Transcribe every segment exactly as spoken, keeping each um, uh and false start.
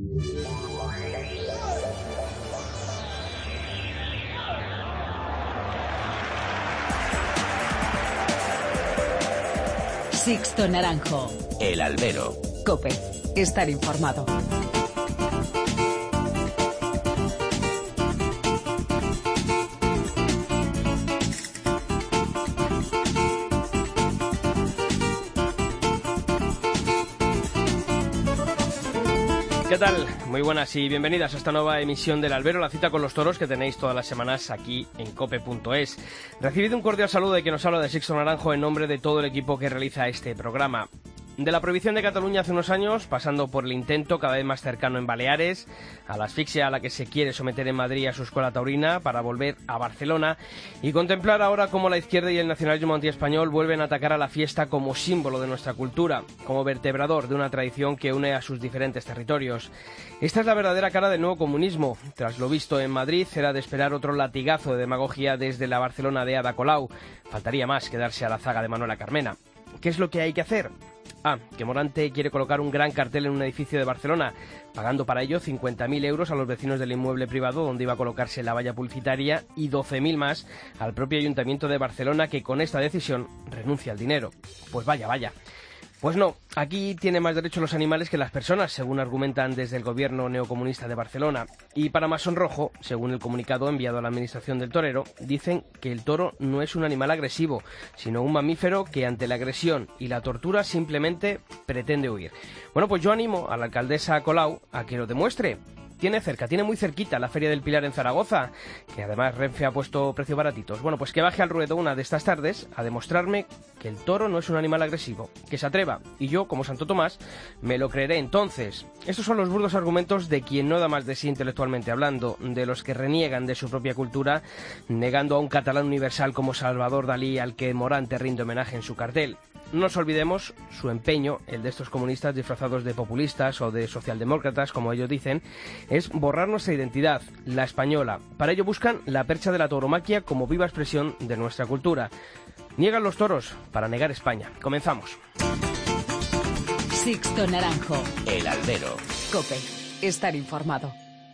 Sixto Naranjo. El Albero. COPE. Estar informado. ¿Qué tal? Muy buenas y bienvenidas a esta nueva emisión del Albero, la cita con los toros que tenéis todas las semanas aquí en cope punto es. Recibid un cordial saludo de quien nos habla, de Sixto Naranjo, en nombre de todo el equipo que realiza este programa. De la prohibición de Cataluña hace unos años, pasando por el intento cada vez más cercano en Baleares, a la asfixia a la que se quiere someter en Madrid a su escuela taurina para volver a Barcelona, y contemplar ahora cómo la izquierda y el nacionalismo antiespañol vuelven a atacar a la fiesta como símbolo de nuestra cultura, como vertebrador de una tradición que une a sus diferentes territorios. Esta es la verdadera cara del nuevo comunismo. Tras lo visto en Madrid, era de esperar otro latigazo de demagogia desde la Barcelona de Ada Colau. Faltaría más que darse a la zaga de Manuela Carmena. ¿Qué es lo que hay que hacer? Ah, que Morante quiere colocar un gran cartel en un edificio de Barcelona, pagando para ello cincuenta mil euros a los vecinos del inmueble privado donde iba a colocarse la valla publicitaria y doce mil más al propio Ayuntamiento de Barcelona, que con esta decisión renuncia al dinero. Pues vaya, vaya. Pues no, aquí tienen más derecho los animales que las personas, según argumentan desde el gobierno neocomunista de Barcelona. Y para más sonrojo, según el comunicado enviado a la administración del torero, dicen que el toro no es un animal agresivo, sino un mamífero que ante la agresión y la tortura simplemente pretende huir. Bueno, pues yo animo a la alcaldesa Colau a que lo demuestre. Tiene cerca, tiene muy cerquita la Feria del Pilar en Zaragoza, que además Renfe ha puesto precios baratitos. Bueno, pues que baje al ruedo una de estas tardes a demostrarme que el toro no es un animal agresivo, que se atreva, y yo, como Santo Tomás, me lo creeré entonces. Estos son los burdos argumentos de quien no da más de sí intelectualmente hablando, de los que reniegan de su propia cultura, negando a un catalán universal como Salvador Dalí, al que Morante rinde homenaje en su cartel. No nos olvidemos su empeño, el de estos comunistas disfrazados de populistas o de socialdemócratas, como ellos dicen, es borrar nuestra identidad, la española. Para ello buscan la percha de la tauromaquia como viva expresión de nuestra cultura. Niegan los toros para negar España. Comenzamos. Sixto Naranjo. El Albero. COPE. Estar informado.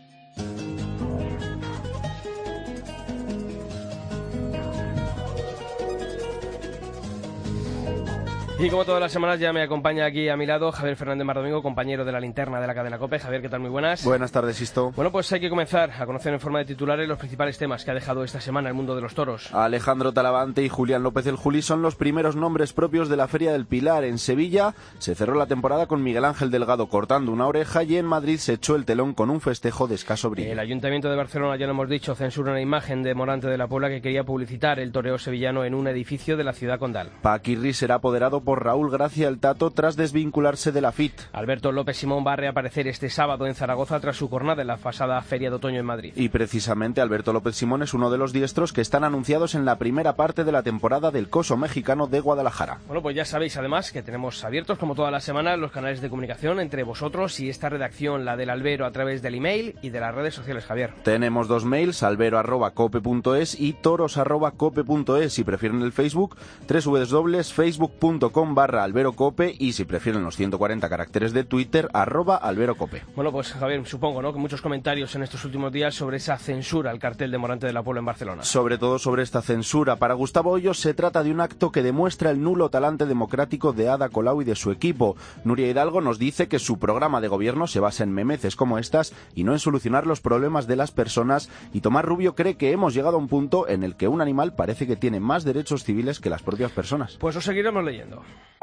Y como todas las semanas ya me acompaña aquí a mi lado Javier Fernández Mardomingo, compañero de la linterna de la cadena COPE. Javier, ¿qué tal? Muy buenas. Buenas tardes, Sisto. Bueno, pues hay que comenzar a conocer en forma de titulares los principales temas que ha dejado esta semana el mundo de los toros. Alejandro Talavante y Julián López el Juli son los primeros nombres propios de la Feria del Pilar. En Sevilla se cerró la temporada con Miguel Ángel Delgado cortando una oreja, y en Madrid se echó el telón con un festejo de escaso brillo. El Ayuntamiento de Barcelona, ya lo hemos dicho, censura una imagen de Morante de la Puebla que quería publicitar el toreo sevillano en un edificio de la ciudad condal. Paquirri será apoderado por Raúl Gracia el Tato tras desvincularse de la F I T. Alberto López Simón va a reaparecer este sábado en Zaragoza tras su jornada en la pasada Feria de Otoño en Madrid. Y precisamente Alberto López Simón es uno de los diestros que están anunciados en la primera parte de la temporada del Coso Mexicano de Guadalajara. Bueno, pues ya sabéis además que tenemos abiertos como todas las semanas los canales de comunicación entre vosotros y esta redacción, la del Albero, a través del email y de las redes sociales, Javier. Tenemos dos mails, albero arroba cope punto es y toros arroba cope punto es. Si prefieren el Facebook, www.facebook.com barra alberocope, y si prefieren los ciento cuarenta caracteres de Twitter, arroba alberocope. Bueno, pues Javier, supongo, ¿no?, que muchos comentarios en estos últimos días sobre esa censura al cartel de Morante de la Puebla en Barcelona. Sobre todo sobre esta censura. Para Gustavo Hoyos se trata de un acto que demuestra el nulo talante democrático de Ada Colau y de su equipo. Nuria Hidalgo nos dice que su programa de gobierno se basa en memeces como estas y no en solucionar los problemas de las personas, y Tomás Rubio cree que hemos llegado a un punto en el que un animal parece que tiene más derechos civiles que las propias personas. Pues os seguiremos leyendo.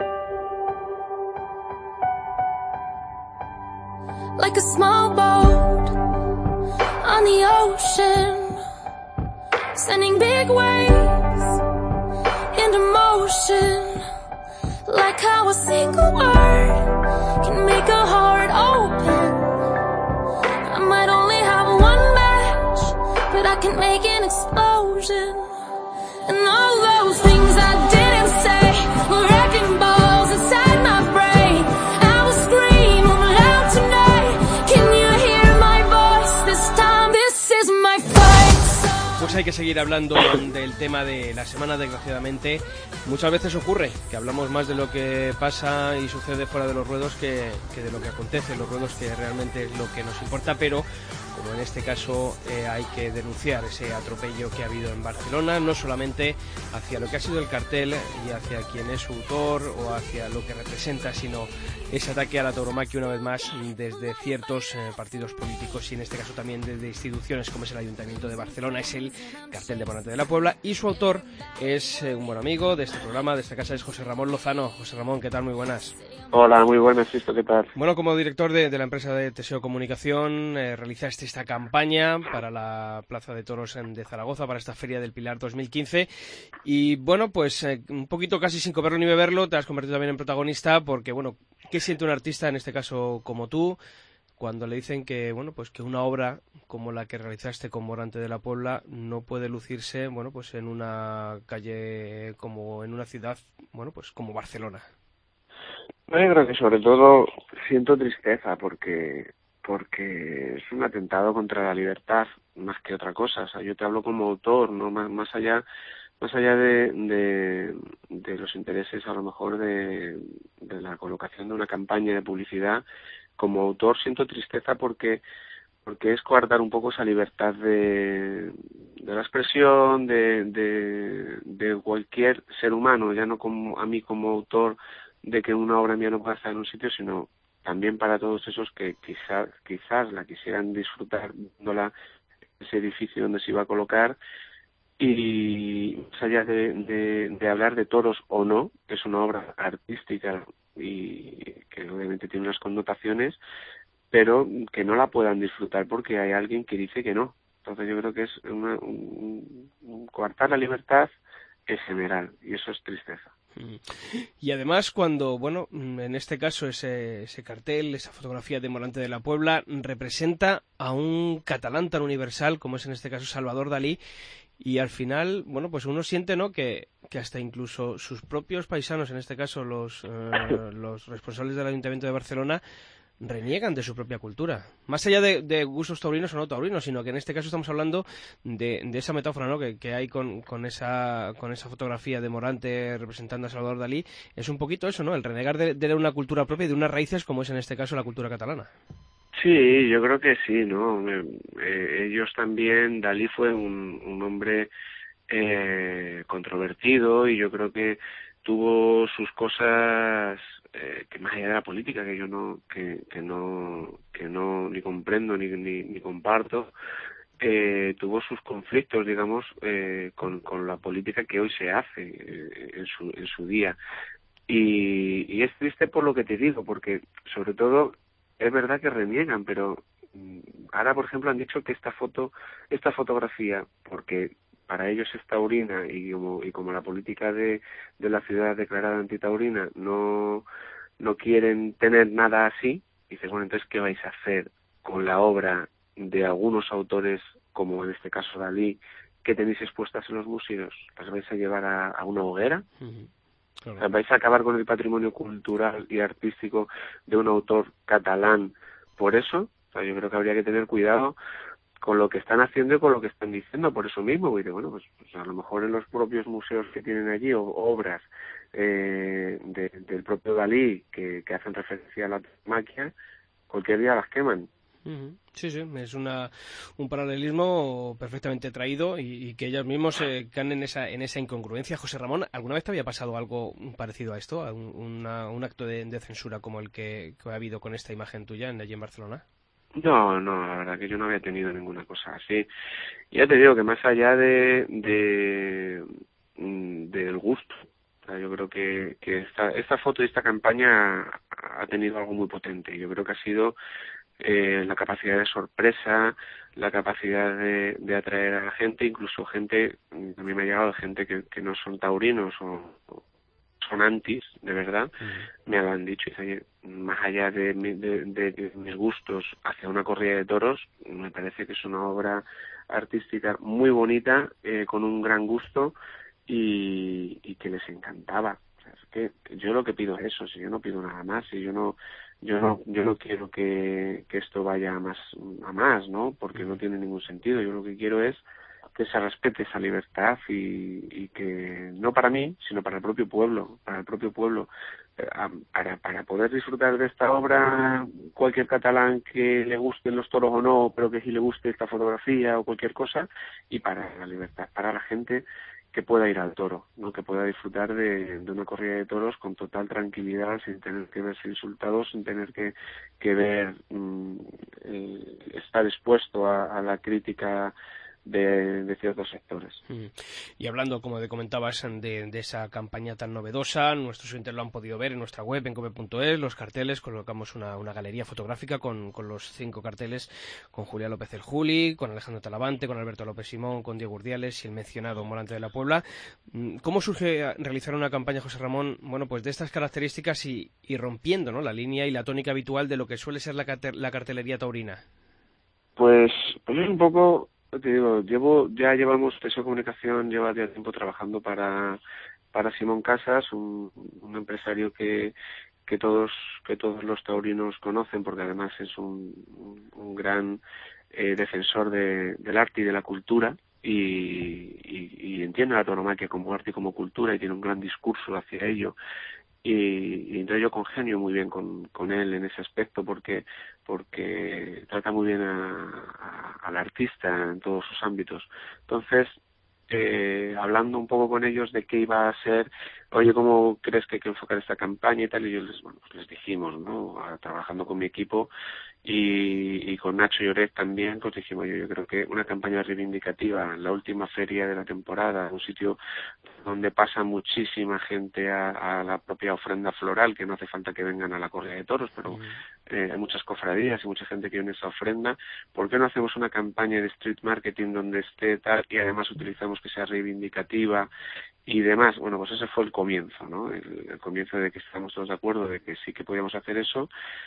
Like a small boat on the ocean, sending big waves into motion. Like how a single word can make a heart open. I might only have one match, but I can make an explosion. And all those things I didn't say were wrecking balls inside my brain. I will scream loud tonight. Can you hear my voice this time? This is my fight. Pues hay que seguir hablando del tema de la semana, desgraciadamente. Muchas veces ocurre que hablamos más de lo que pasa y sucede fuera de los ruedos que, que de lo que acontece en los ruedos, que realmente es lo que nos importa, pero como en este caso eh, hay que denunciar ese atropello que ha habido en Barcelona, no solamente hacia lo que ha sido el cartel y hacia quien es su autor o hacia lo que representa, sino ese ataque a la tauromaquia una vez más desde ciertos eh, partidos políticos y en este caso también desde instituciones como es el Ayuntamiento de Barcelona. Es el cartel de Morante de la Puebla y su autor es eh, un buen amigo de este programa, de esta casa, es José Ramón Lozano. José Ramón, ¿qué tal? Muy buenas. Hola, muy buenas, Sisto, ¿qué tal? Bueno, como director de, de la empresa de Teseo Comunicación, eh, realizaste esta campaña para la Plaza de Toros de Zaragoza, para esta Feria del Pilar dos mil quince, y bueno, pues eh, un poquito casi sin comerlo ni beberlo, te has convertido también en protagonista, porque bueno, ¿qué siente un artista, en este caso como tú, cuando le dicen que bueno, pues que una obra como la que realizaste con Morante de la Puebla no puede lucirse, bueno, pues en una calle como en una ciudad, bueno, pues como Barcelona? Yo creo que sobre todo siento tristeza porque porque es un atentado contra la libertad más que otra cosa. O sea, yo te hablo como autor, no más más allá más allá de de, de los intereses a lo mejor de, de la colocación de una campaña de publicidad. Como autor siento tristeza porque porque es coartar un poco esa libertad de, de la expresión de, de de cualquier ser humano, ya no como a mí como autor, de que una obra mía no pueda estar en un sitio, sino también para todos esos que quizás quizás la quisieran disfrutar viéndola, ese edificio donde se iba a colocar. Y más allá de, de, de hablar de toros o no, que es una obra artística y que obviamente tiene unas connotaciones, pero que no la puedan disfrutar porque hay alguien que dice que no. Entonces yo creo que es una, un, un coartar la libertad en general, y eso es tristeza. Y además cuando, bueno, en este caso ese, ese cartel, esa fotografía de Morante de la Puebla representa a un catalán tan universal como es en este caso Salvador Dalí, y al final, bueno, pues uno siente, ¿no?, que, que hasta incluso sus propios paisanos, en este caso los, eh, los responsables del Ayuntamiento de Barcelona, reniegan de su propia cultura, más allá de, de gustos taurinos o no taurinos, sino que en este caso estamos hablando de, de esa metáfora, ¿no?, que, que hay con, con esa con esa fotografía de Morante representando a Salvador Dalí. Es un poquito eso, ¿no?, el renegar de, de una cultura propia y de unas raíces como es en este caso la cultura catalana. Sí, yo creo que sí, ¿no? Eh, ellos también, Dalí fue un, un hombre eh, controvertido, y yo creo que tuvo sus cosas eh, que más allá de la política, que yo no que, que no que no ni comprendo ni ni, ni comparto, eh, tuvo sus conflictos, digamos, eh, con con la política que hoy se hace eh, en su en su día, y, y es triste por lo que te digo, porque sobre todo es verdad que reniegan, pero ahora, por ejemplo, han dicho que esta foto, esta fotografía, porque para ellos es taurina y como y como la política de, de la ciudad declarada antitaurina no no quieren tener nada así, dices, bueno, entonces ¿qué vais a hacer con la obra de algunos autores, como en este caso Dalí, que tenéis expuestas en los museos? ¿Las vais a llevar a, a una hoguera? Uh-huh. Claro. O sea, ¿vais a acabar con el patrimonio cultural y artístico de un autor catalán por eso? O sea, yo creo que habría que tener cuidado con lo que están haciendo y con lo que están diciendo por eso mismo. Y de, bueno, pues, pues a lo mejor en los propios museos que tienen allí, o obras eh, de, del propio Dalí que, que hacen referencia a la tauromaquia, cualquier día las queman. Uh-huh. Sí, sí, es una, un paralelismo perfectamente traído y, y que ellos mismos eh, caen en esa, en esa incongruencia. José Ramón, ¿alguna vez te había pasado algo parecido a esto? ¿A un, una, un acto de, de censura como el que, que ha habido con esta imagen tuya en, allí en Barcelona? No, no, la verdad que yo no había tenido ninguna cosa así. Ya te digo que más allá de, de del gusto, o sea, yo creo que, que esta, esta foto y esta campaña ha tenido algo muy potente. Yo creo que ha sido eh, la capacidad de sorpresa, la capacidad de, de atraer a la gente, incluso gente, a mí me ha llegado gente que, que no son taurinos o, o son antis, de verdad, uh-huh. Me han dicho, oye, más allá de, de, de, de mis gustos hacia una corrida de toros, me parece que es una obra artística muy bonita, eh, con un gran gusto, y, y que les encantaba. O sea, es que yo lo que pido es eso, si yo no pido nada más, si yo no yo no yo no quiero que, que esto vaya a más a más, ¿no? Porque no tiene ningún sentido. Yo lo que quiero es que se respete esa libertad y, y que no para mí, sino para el propio pueblo, para el propio pueblo, para, para poder disfrutar de esta obra, cualquier catalán que le gusten los toros o no, pero que sí le guste esta fotografía o cualquier cosa, y para la libertad, para la gente que pueda ir al toro, ¿no? Que pueda disfrutar de, de una corrida de toros con total tranquilidad, sin tener que verse insultados, sin tener que, que ver, mmm, eh, estar expuesto a, a la crítica De, de ciertos sectores. Y hablando, como te comentabas, de, de esa campaña tan novedosa, nuestros oyentes lo han podido ver en nuestra web, en cope punto es, los carteles, colocamos una, una galería fotográfica con, con los cinco carteles, con Julián López el Juli, con Alejandro Talavante, con Alberto López Simón, con Diego Urdiales y el mencionado Morante de la Puebla. ¿Cómo surge realizar una campaña, José Ramón, bueno, pues de estas características y, y rompiendo, ¿no?, la línea y la tónica habitual de lo que suele ser la, la cartelería taurina? Pues, pues es un poco... Te digo, llevo, ya llevamos, Teseo Comunicación lleva ya tiempo trabajando para, para Simón Casas, un, un empresario que, que todos, que todos los taurinos conocen, porque además es un, un, un gran eh, defensor de, del arte y de la cultura, y, y, y entiende la tauromaquia como arte y como cultura, y tiene un gran discurso hacia ello. Y, y entonces yo congenio muy bien con, con él en ese aspecto, porque porque trata muy bien a, a, al artista en todos sus ámbitos. Entonces, eh, hablando un poco con ellos de qué iba a ser, oye, ¿cómo crees que hay que enfocar esta campaña y tal? Y yo les, bueno, pues les dijimos, ¿no?, trabajando con mi equipo y, y con Nacho Lloret también, pues dijimos, yo, yo creo que una campaña reivindicativa en la última feria de la temporada, un sitio donde pasa muchísima gente a, a la propia ofrenda floral, que no hace falta que vengan a la corrida de toros, pero eh, hay muchas cofradías y mucha gente que viene a esa ofrenda. ¿Por qué no hacemos una campaña de street marketing donde esté tal y además utilizamos que sea reivindicativa y demás? Bueno, pues ese fue el comienzo, ¿no? El, el comienzo de que estábamos todos de acuerdo de que sí que podíamos hacer eso.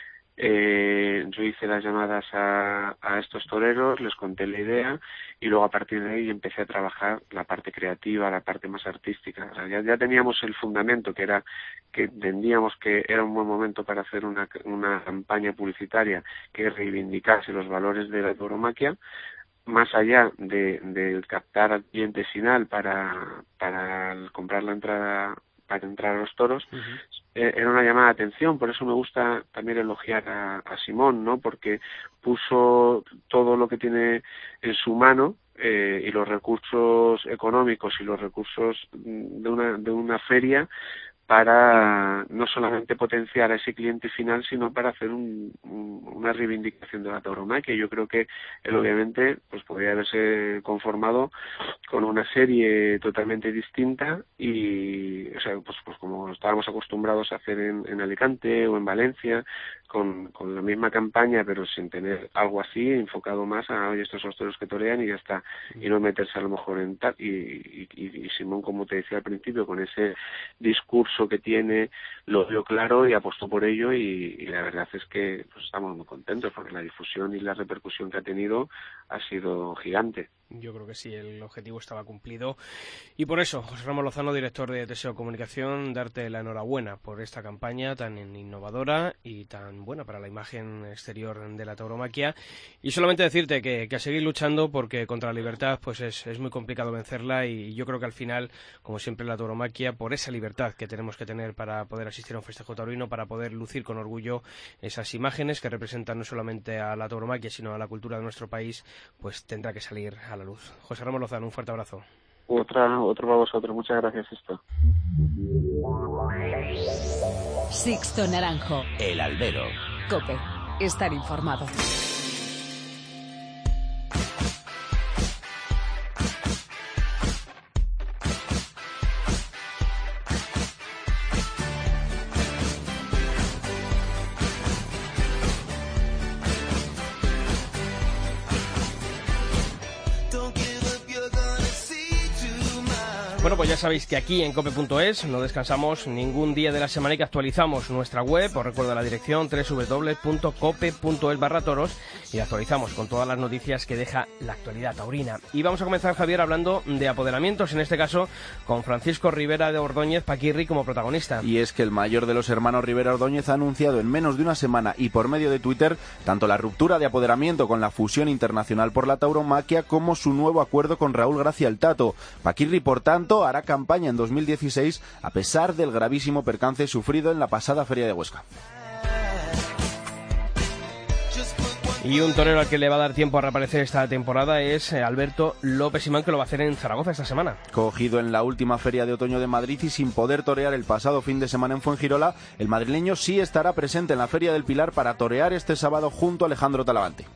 Eh, yo hice las llamadas a, a estos toreros, les conté la idea y luego a partir de ahí empecé a trabajar la parte creativa, la parte más artística. O sea, ya, ya teníamos el fundamento, que era que entendíamos que era un buen momento para hacer una, una campaña publicitaria que reivindicase los valores de la tauromaquia, más allá de, de captar al cliente final para, para comprar la entrada, para entrar a los toros. Uh-huh. eh, era una llamada de atención. Por eso me gusta también elogiar a, a Simón, ¿no?, porque puso todo lo que tiene en su mano, eh, y los recursos económicos y los recursos de una, de una feria, para no solamente potenciar a ese cliente final, sino para hacer un, un, una reivindicación de la tauromaquia. Yo creo que él obviamente pues podría haberse conformado con una serie totalmente distinta y, o sea, pues, pues como estábamos acostumbrados a hacer en, en Alicante o en Valencia, con, con la misma campaña, pero sin tener algo así, enfocado más a, oye, estos son los toros que torean y ya está, y no meterse a lo mejor en tal. Y, y, y, y Simón, como te decía al principio, con ese discurso que tiene, lo vio claro y apostó por ello, y, y la verdad es que pues estamos muy contentos porque la difusión y la repercusión que ha tenido ha sido gigante. Yo creo que sí, el objetivo estaba cumplido y por eso, José Ramón Lozano, director de Teseo Comunicación, darte la enhorabuena por esta campaña tan innovadora y tan buena para la imagen exterior de la tauromaquia, y solamente decirte que, que a seguir luchando, porque contra la libertad pues es, es muy complicado vencerla, y yo creo que al final, como siempre, la tauromaquia, por esa libertad que tenemos que tener para poder asistir a un festejo taurino, para poder lucir con orgullo esas imágenes que representan no solamente a la tauromaquia sino a la cultura de nuestro país, pues tendrá que salir a la luz. José Ramón Lozano, un fuerte abrazo. Otra, otro para vosotros. Muchas gracias, esto. Sixto Naranjo. El Albero. COPE. Estar informado. Bueno, pues ya sabéis que aquí en cope punto es no descansamos ningún día de la semana y que actualizamos nuestra web. Os recuerdo la dirección doble u doble u doble u punto cope punto es barra toros y actualizamos con todas las noticias que deja la actualidad taurina. Y vamos a comenzar, Javier, hablando de apoderamientos, en este caso con Francisco Rivera de Ordóñez Paquirri como protagonista. Y es que el mayor de los hermanos Rivera Ordóñez ha anunciado en menos de una semana y por medio de Twitter tanto la ruptura de apoderamiento con la fusión internacional por la tauromaquia como su nuevo acuerdo con Raúl Gracia el Tato. Paquirri, por tanto, hará campaña en dos mil dieciséis a pesar del gravísimo percance sufrido en la pasada Feria de Huesca. Y un torero al que le va a dar tiempo a reaparecer esta temporada es Alberto López Simón, que lo va a hacer en Zaragoza esta semana. Cogido en la última Feria de Otoño de Madrid y sin poder torear el pasado fin de semana en Fuengirola, el madrileño sí estará presente en la Feria del Pilar para torear este sábado junto a Alejandro Talavante.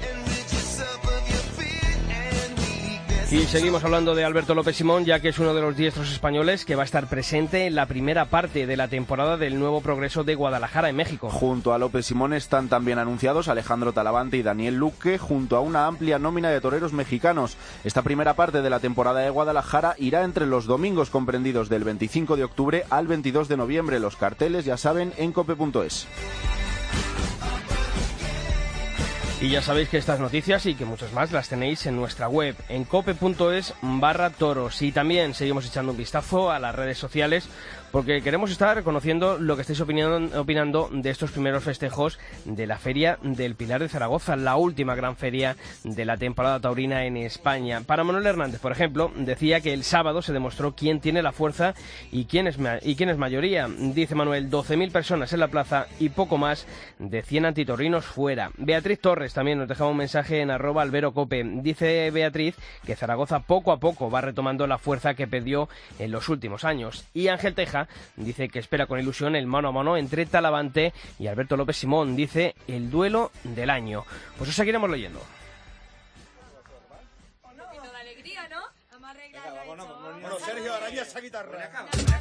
Y seguimos hablando de Alberto López Simón, ya que es uno de los diestros españoles que va a estar presente en la primera parte de la temporada del Nuevo Progreso de Guadalajara, en México. Junto a López Simón están también anunciados Alejandro Talavante y Daniel Luque, junto a una amplia nómina de toreros mexicanos. Esta primera parte de la temporada de Guadalajara irá entre los domingos comprendidos del veinticinco de octubre al veintidós de noviembre. Los carteles, ya saben, en cope punto es. Y ya sabéis que estas noticias y que muchas más las tenéis en nuestra web, en cope punto es barra toros. Y también seguimos echando un vistazo a las redes sociales, porque queremos estar conociendo lo que estáis opinando, opinando de estos primeros festejos de la Feria del Pilar de Zaragoza, la última gran feria de la temporada taurina en España. Para Manuel Hernández, por ejemplo, decía que el sábado se demostró quién tiene la fuerza y quién es, y quién es mayoría. Dice Manuel, doce mil personas en la plaza y poco más de cien antitorrinos fuera. Beatriz Torres también nos dejaba un mensaje en arroba alberocope. Dice Beatriz que Zaragoza poco a poco va retomando la fuerza que perdió en los últimos años. Y Ángel Teja dice que espera con ilusión el mano a mano entre Talavante y Alberto López Simón. Dice el duelo del año. Pues os seguiremos leyendo. Bueno, Sergio, araña esa guitarra.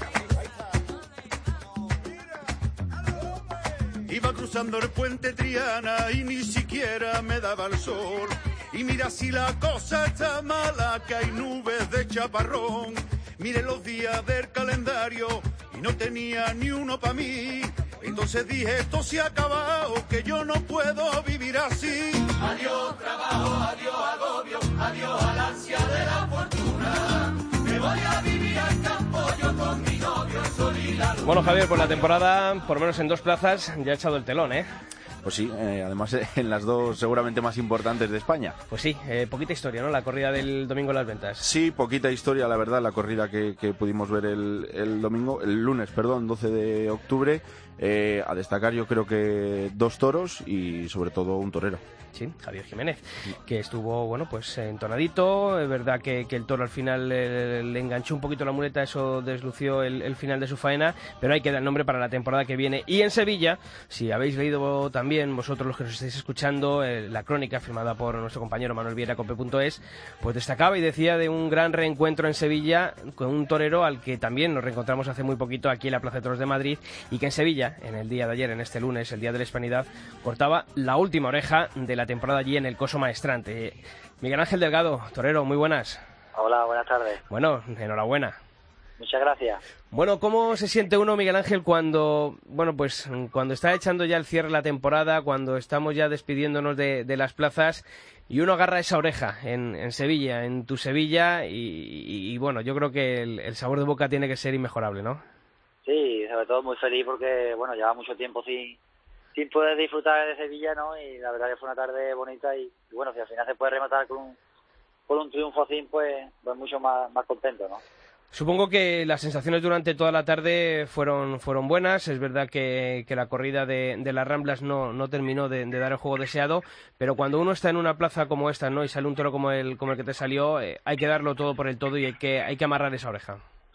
Iba cruzando el puente Triana y ni siquiera me daba el sol. Y mira si la cosa está mala, que hay nubes de chaparrón. Mire los días del calendario y no tenía ni uno para mí. Entonces dije, esto se ha acabado, que yo no puedo vivir así. Adiós trabajo, adiós agobio, adiós al ansia de la fortuna. Me voy a vivir al campo yo con mi novio, el sol y la luna. Bueno, Javier, pues la temporada, por lo menos en dos plazas, ya ha echado el telón, ¿eh? Pues sí, eh, además en las dos seguramente más importantes de España. Pues sí, eh, poquita historia, ¿no? La corrida del domingo en las ventas. Sí, poquita historia, la verdad, la corrida que, que pudimos ver el, el domingo, el lunes, perdón, doce de octubre. Eh, a destacar yo creo que dos toros y sobre todo un torero. Sí, Javier Jiménez, que estuvo, bueno, pues entonadito. Es verdad que, que el toro al final eh, le enganchó un poquito la muleta, eso deslució el, el final de su faena, pero hay que dar nombre para la temporada que viene. Y en Sevilla, si habéis leído también vosotros los que nos estáis escuchando, eh, la crónica firmada por nuestro compañero Manuel Viera, cope punto es, pues destacaba y decía de un gran reencuentro en Sevilla con un torero al que también nos reencontramos hace muy poquito aquí en la Plaza de Toros de Madrid, y que en Sevilla, en el día de ayer, en este lunes, el día de la Hispanidad, cortaba la última oreja de la temporada allí en el Coso Maestrante. Miguel Ángel Delgado, torero, muy buenas. Hola, buenas tardes. Bueno, enhorabuena. Muchas gracias. Bueno, ¿cómo se siente uno, Miguel Ángel, cuando, bueno, pues cuando está echando ya el cierre de la temporada, cuando estamos ya despidiéndonos de, de las plazas y uno agarra esa oreja en, en Sevilla, en tu Sevilla, y, y, y bueno, yo creo que el, el sabor de boca tiene que ser inmejorable, ¿no? Sí, sobre todo muy feliz porque, bueno, lleva mucho tiempo sin, sin poder disfrutar de Sevilla, ¿no? Y la verdad que fue una tarde bonita y, y bueno, si al final se puede rematar con un, con un triunfo así, pues, pues mucho más, más contento, ¿no? Supongo que las sensaciones durante toda la tarde fueron fueron buenas. Es verdad que, que la corrida de, de las Ramblas no, no terminó de, de dar el juego deseado, pero cuando uno está en una plaza como esta, ¿no?, y sale un toro como el como el que te salió, eh, hay que darlo todo por el todo y hay que hay que amarrar esa oreja.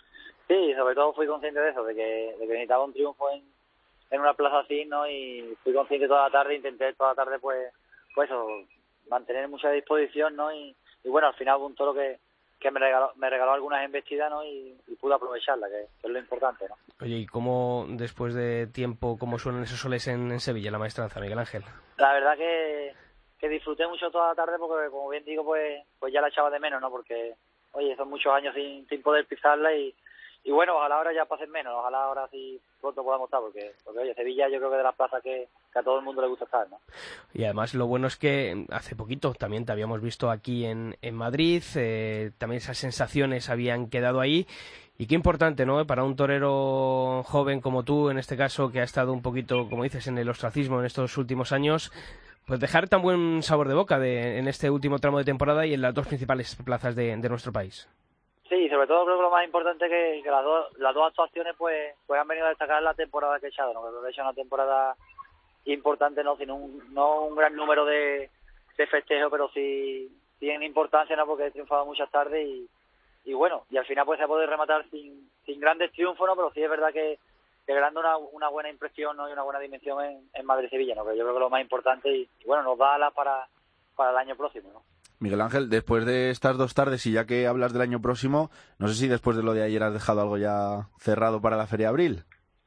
Sí, sobre todo fui consciente de eso, de que, de que necesitaba un triunfo en, en una plaza así, ¿no? Y fui consciente toda la tarde, intenté toda la tarde, pues, pues eso, mantener mucha disposición, ¿no? Y, y bueno, al final hubo un toro que que me regaló, me regaló algunas embestidas, ¿no? Y, y pude aprovecharla, que, que es lo importante, ¿no? Oye, ¿y cómo, después de tiempo, cómo suenan esos soles en, en Sevilla, la maestranza, Miguel Ángel? La verdad que, que disfruté mucho toda la tarde porque, como bien digo, pues pues ya la echaba de menos, ¿no? Porque oye, son muchos años sin, sin poder pisarla y, y bueno, ojalá ahora ya pasen menos, ojalá ahora sí pronto podamos estar, porque, porque oye, Sevilla yo creo que de las plazas que, que a todo el mundo le gusta estar, ¿no? Y además lo bueno es que hace poquito también te habíamos visto aquí en, en Madrid, eh, también esas sensaciones habían quedado ahí. Y qué importante, ¿no? Para un torero joven como tú, en este caso, que ha estado un poquito, como dices, en el ostracismo en estos últimos años, pues dejar tan buen sabor de boca de, en este último tramo de temporada y en las dos principales plazas de, de nuestro país. Sí, sobre todo creo que lo más importante es que, que las, dos, las dos actuaciones pues, pues han venido a destacar la temporada que he echado, ¿no? Creo que he hecho una temporada importante, no, sino un, no un gran número de, de festejos, pero sí, sí en importancia, ¿no? Porque he triunfado muchas tardes y Y bueno, y al final pues se ha podido rematar sin, sin grandes triunfos, ¿no? Pero sí es verdad que, que ganando una, una buena impresión, ¿no? Y una buena dimensión en, en Madrid-Sevilla, ¿no? Que yo creo que es lo más importante y, y bueno, nos da alas para, para el año próximo, ¿no? Miguel Ángel, después de estas dos tardes y ya que hablas del año próximo, no sé si después de lo de ayer has dejado algo ya cerrado para la Feria de Abril.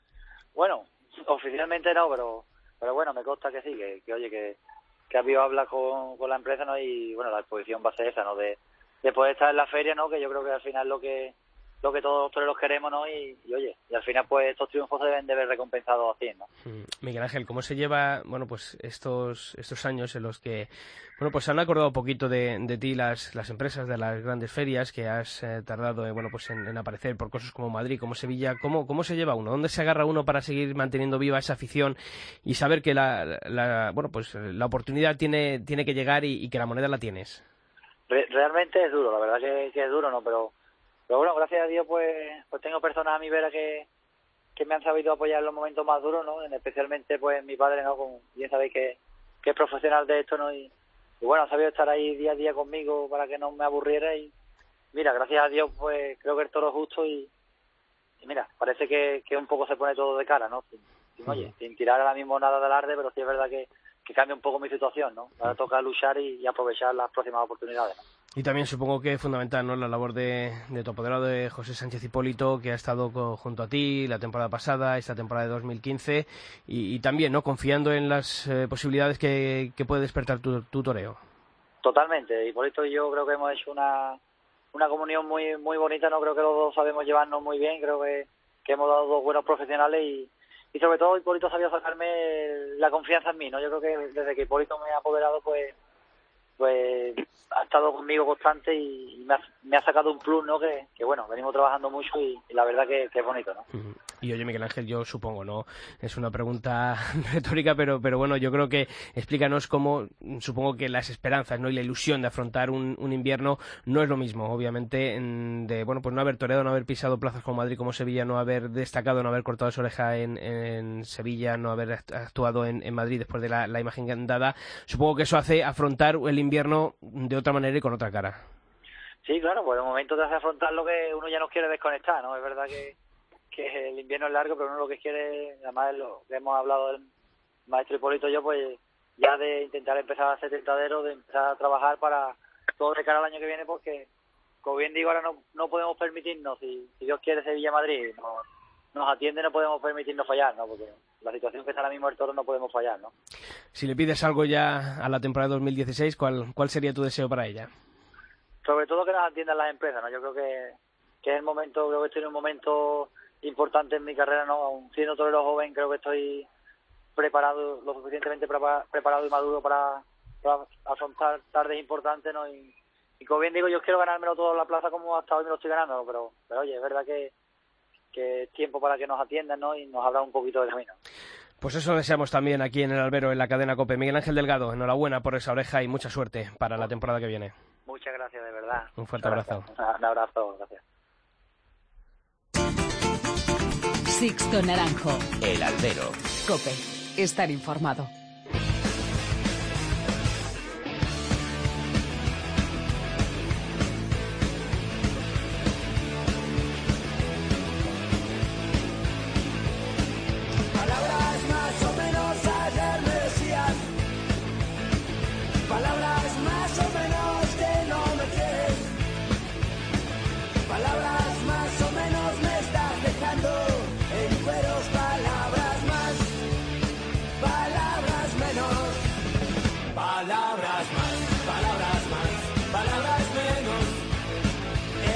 Bueno, oficialmente no, pero pero bueno, me consta que sí, que, que oye, que, que ha habido hablar con, con la empresa, ¿no? Y bueno, la exposición va a ser esa, ¿no? De de poder estar en la feria, ¿no? Que yo creo que al final lo que lo que todos los toreros queremos, ¿no? Y, y oye, y al final pues estos triunfos se deben de ver recompensados así, ¿no? Miguel Ángel, ¿cómo se lleva, bueno, pues estos estos años en los que, bueno, pues se han acordado un poquito de, de ti las las empresas de las grandes ferias que has eh, tardado, eh, bueno, pues en, en aparecer por cosas como Madrid, como Sevilla? ¿Cómo cómo se lleva uno? ¿Dónde se agarra uno para seguir manteniendo viva esa afición y saber que la, la bueno, pues la oportunidad tiene tiene que llegar y, y que la moneda la tienes? Realmente es duro, la verdad que, que es duro, ¿no? Pero pero bueno, gracias a Dios pues pues tengo personas a mi vera que, que me han sabido apoyar en los momentos más duros, ¿no? Especialmente pues mi padre, ¿no? Como bien sabéis que, que es profesional de esto, ¿no? Y, y bueno, ha sabido estar ahí día a día conmigo para que no me aburriera y mira, gracias a Dios pues creo que el toro es justo y, y mira, parece que, que un poco se pone todo de cara, ¿no? Sin, sin, oye, sin tirar ahora mismo nada de alarde, pero sí es verdad que que cambia un poco mi situación, ¿no? Ahora toca luchar y, y aprovechar las próximas oportunidades, ¿no? Y también supongo que es fundamental, ¿no?, la labor de, de tu apoderado, de José Sánchez Hipólito, que ha estado co, junto a ti la temporada pasada, esta temporada de dos mil quince, y, y también, ¿no?, confiando en las eh, posibilidades que, que puede despertar tu, tu toreo. Totalmente. Hipólito y yo creo que hemos hecho una, una comunión muy muy bonita, ¿no? Creo que los dos sabemos llevarnos muy bien, creo que, que hemos dado dos buenos profesionales y Y sobre todo Hipólito sabía sacarme la confianza en mí, ¿no? Yo creo que desde que Hipólito me ha apoderado, pues pues ha estado conmigo constante y me ha, me ha sacado un plus, ¿no? Que, que bueno, venimos trabajando mucho y, y la verdad que, que es bonito, ¿no? Y oye, Miguel Ángel, yo supongo, ¿no? Es una pregunta retórica, pero pero bueno, yo creo que explícanos cómo, supongo que las esperanzas, ¿no?, y la ilusión de afrontar un, un invierno no es lo mismo, obviamente, en, de, bueno, pues no haber toreado, no haber pisado plazas como Madrid, como Sevilla, no haber destacado, no haber cortado su oreja en, en Sevilla, no haber actuado en, en Madrid después de la, la imagen dada. Supongo que eso hace afrontar el invierno de otra manera y con otra cara. Sí, claro, pues de momento te hace afrontar lo que uno ya no quiere desconectar, ¿no? Es verdad que que el invierno es largo, pero uno lo que quiere, además es lo que hemos hablado del maestro Hipólito y yo, pues ya de intentar empezar a hacer tentaderos, de empezar a trabajar para todo de cara al año que viene, porque, como bien digo, ahora no, no podemos permitirnos, si, si Dios quiere Sevilla-Madrid no, nos atiende, no podemos permitirnos fallar, ¿no? Porque la situación que está ahora mismo el toro no podemos fallar, ¿no? Si le pides algo ya a la temporada dos mil dieciséis, ¿cuál, cuál sería tu deseo para ella? Sobre todo que nos atiendan las empresas, ¿no? Yo creo que, que es el momento, creo que estoy en un momento importante en mi carrera, ¿no? Aún siendo torero joven, creo que estoy preparado, lo suficientemente prepa- preparado y maduro para, para afrontar tardes importantes, ¿no? Y, y como bien digo, yo quiero ganármelo todo en la plaza como hasta hoy me lo estoy ganando, pero, pero oye, es verdad que, que es tiempo para que nos atiendan, ¿no? Y nos abran un poquito de camino. Pues eso deseamos también aquí en el Albero, en la cadena COPE. Miguel Ángel Delgado, enhorabuena por esa oreja y mucha suerte para la temporada que viene. Muchas gracias, de verdad. Un fuerte abrazo. Un abrazo, gracias. Sixto Naranjo. El Albero. COPE. Estar informado. Palabras más o menos ayer me decían, palabras más o menos que no me quieres, palabras más o menos me estás dejando en cueros, palabras más, palabras menos, palabras más, palabras más, palabras menos,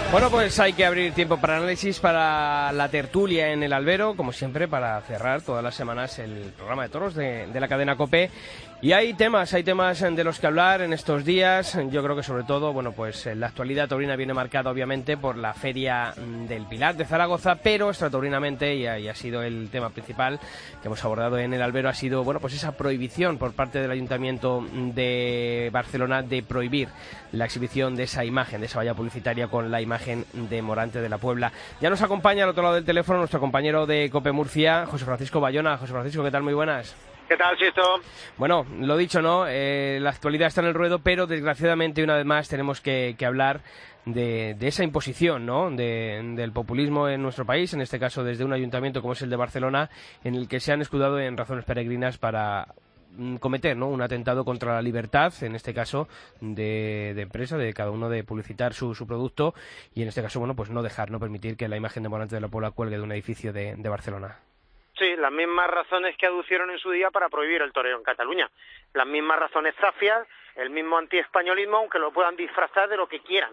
Bueno, pues hay que abrir tiempo para análisis, para la tertulia en el albero, como siempre, para cerrar todas las semanas el programa de toros de, de la cadena COPE. Y hay temas, hay temas de los que hablar en estos días. Yo creo que sobre todo, bueno, pues la actualidad taurina viene marcada obviamente por la Feria del Pilar de Zaragoza, pero extrataurinamente, y ha, y ha sido el tema principal que hemos abordado en el albero, ha sido, bueno, pues esa prohibición por parte del Ayuntamiento de Barcelona de prohibir la exhibición de esa imagen, de esa valla publicitaria con la imagen de Morante de la Puebla. Ya nos acompaña al otro lado del teléfono nuestro compañero de COPE Murcia, José Francisco Bayona. José Francisco, ¿qué tal? Muy buenas. ¿Qué tal, Sisto? Bueno, lo dicho, ¿no? Eh, la actualidad está en el ruedo, pero desgraciadamente una vez más tenemos que, que hablar de, de esa imposición, ¿no? De, del populismo en nuestro país, en este caso desde un ayuntamiento como es el de Barcelona, en el que se han escudado en razones peregrinas para cometer, ¿no?, un atentado contra la libertad, en este caso de, de empresa, de cada uno de publicitar su, su producto, y en este caso, bueno, pues no dejar, no permitir que la imagen de Morante de la Puebla cuelgue de un edificio de, de Barcelona. Sí, las mismas razones que aducieron en su día para prohibir el toreo en Cataluña. Las mismas razones zafias, el mismo antiespañolismo, aunque lo puedan disfrazar de lo que quieran.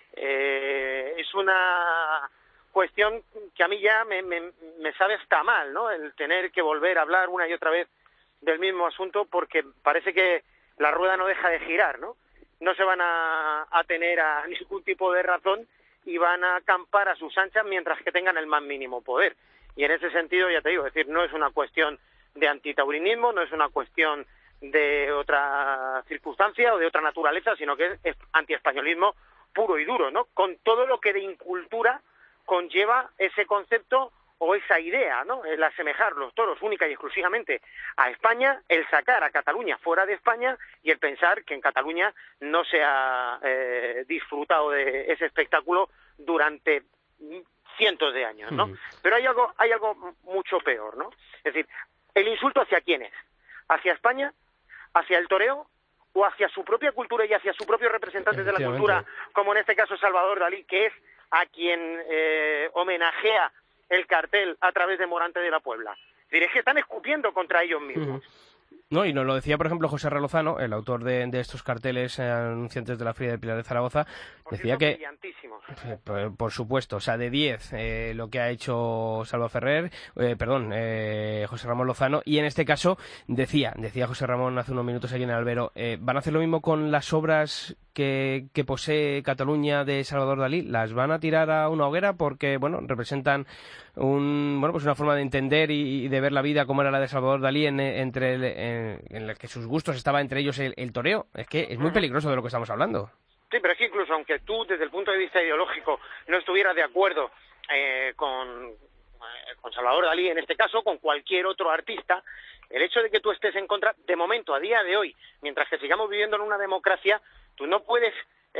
Eh, es una cuestión que a mí ya me, me, me sabe hasta mal, ¿no?, el tener que volver a hablar una y otra vez del mismo asunto, porque parece que la rueda no deja de girar, ¿no? No se van a, a tener a ningún tipo de razón y van a acampar a sus anchas mientras que tengan el más mínimo poder. Y en ese sentido, ya te digo, es decir, no es una cuestión de antitaurinismo, no es una cuestión de otra circunstancia o de otra naturaleza, sino que es, es antiespañolismo puro y duro, ¿no? Con todo lo que de incultura conlleva ese concepto o esa idea, ¿no? El asemejar los toros única y exclusivamente a España, el sacar a Cataluña fuera de España y el pensar que en Cataluña no se ha eh, disfrutado de ese espectáculo durante cientos de años, ¿no? Mm. Pero hay algo, hay algo mucho peor, ¿no? Es decir, el insulto hacia quién es, hacia España, hacia el toreo o hacia su propia cultura y hacia sus propios representantes de la cultura, como en este caso Salvador Dalí, que es a quien eh, homenajea el cartel a través de Morante de la Puebla. Es decir, es que están escupiendo contra ellos mismos. Mm. No, y nos lo decía, por ejemplo, José R. Lozano, el autor de, de estos carteles eh, anunciantes de la Feria del Pilar de Zaragoza, por decía que, eh, por, por supuesto, o sea, de diez eh, lo que ha hecho Salva Ferrer, eh, perdón, eh, José Ramón Lozano, y en este caso decía, decía José Ramón hace unos minutos aquí en el albero, eh, ¿van a hacer lo mismo con las obras que, que posee Cataluña de Salvador Dalí? ¿Las van a tirar a una hoguera porque, bueno, representan un, bueno, pues una forma de entender y, y de ver la vida como era la de Salvador Dalí en, entre el, en, en la que sus gustos estaba entre ellos el, el toreo? Es que es muy peligroso de lo que estamos hablando. Sí, pero es que incluso aunque tú desde el punto de vista ideológico no estuvieras de acuerdo eh, con, eh, con Salvador Dalí en este caso, con cualquier otro artista, el hecho de que tú estés en contra, de momento, a día de hoy, mientras que sigamos viviendo en una democracia, tú no puedes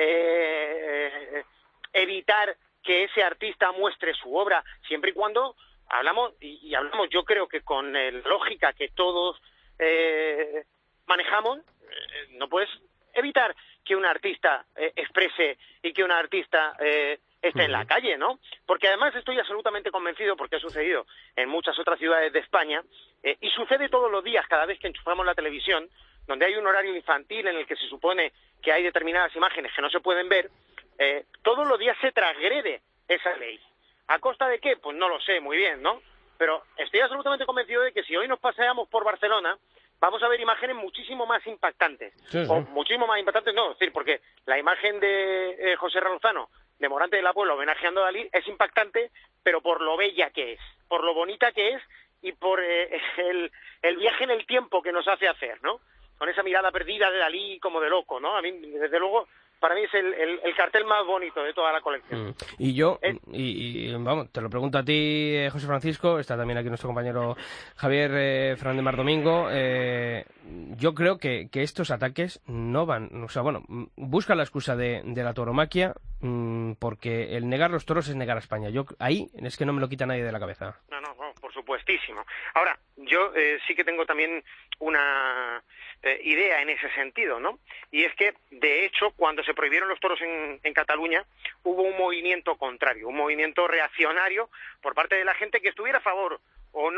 eh, evitar que ese artista muestre su obra, siempre y cuando hablamos, y, y hablamos yo creo que con eh, lógica que todos eh, manejamos, eh, no puedes evitar que un artista eh, exprese y que un artista eh, esté en la calle, ¿no? Porque además estoy absolutamente convencido, porque ha sucedido en muchas otras ciudades de España, eh, y sucede todos los días cada vez que enchufamos la televisión, donde hay un horario infantil en el que se supone que hay determinadas imágenes que no se pueden ver, eh, todos los días se transgrede esa ley. ¿A costa de qué? Pues no lo sé muy bien, ¿no? Pero estoy absolutamente convencido de que si hoy nos paseamos por Barcelona, vamos a ver imágenes muchísimo más impactantes. Sí, sí. O muchísimo más impactantes, no, es decir, porque la imagen de eh, José Lozano, de Morante de la Puebla, homenajeando a Dalí, es impactante, pero por lo bella que es, por lo bonita que es y por eh, el, el viaje en el tiempo que nos hace hacer, ¿no? Con esa mirada perdida de Dalí como de loco, ¿no? A mí, desde luego, para mí es el, el, el cartel más bonito de toda la colección. Mm. Y yo, ¿Eh? y, y vamos, te lo pregunto a ti, eh, José Francisco, está también aquí nuestro compañero Javier eh, Fernández Mar Domingo, eh, yo creo que, que estos ataques no van, o sea, bueno, buscan la excusa de, de la tauromaquia, mmm, porque el negar los toros es negar a España. Yo ahí es que no me lo quita nadie de la cabeza. No, no, no, por supuestísimo. Ahora, yo eh, sí que tengo también una eh, idea en ese sentido, ¿no? Y es que, de hecho, cuando se prohibieron los toros en, en Cataluña, hubo un movimiento contrario, un movimiento reaccionario por parte de la gente que estuviera a favor o no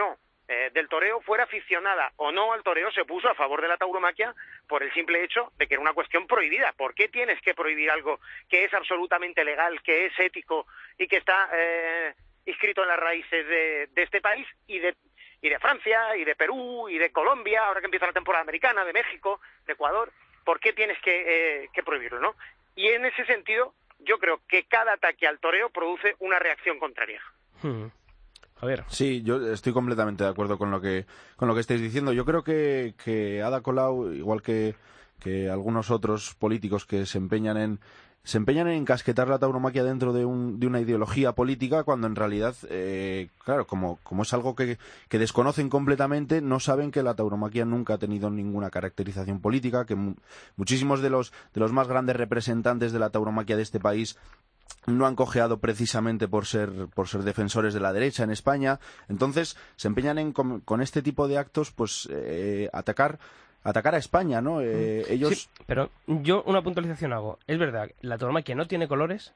eh, del toreo, fuera aficionada o no al toreo, se puso a favor de la tauromaquia por el simple hecho de que era una cuestión prohibida. ¿Por qué tienes que prohibir algo que es absolutamente legal, que es ético y que está eh, inscrito en las raíces de, de este país y de y de Francia, y de Perú, y de Colombia, ahora que empieza la temporada americana, de México, de Ecuador? ¿Por qué tienes que, eh, que prohibirlo, no? Y en ese sentido, yo creo que cada ataque al toreo produce una reacción contraria. Hmm. A ver. Sí, yo estoy completamente de acuerdo con lo que con lo que estáis diciendo. Yo creo que, que Ada Colau, igual que, que algunos otros políticos que se empeñan en se empeñan en encasquetar la tauromaquia dentro de, un, de una ideología política, cuando en realidad, eh, claro, como, como es algo que, que desconocen completamente, no saben que la tauromaquia nunca ha tenido ninguna caracterización política, que mu muchísimos de los, de los más grandes representantes de la tauromaquia de este país no han cojeado precisamente por ser por ser defensores de la derecha en España. Entonces se empeñan en con, con este tipo de actos pues eh, atacar atacar a España, ¿no? Eh, ellos sí, pero yo una puntualización hago. Es verdad, la tauromaquia no tiene colores,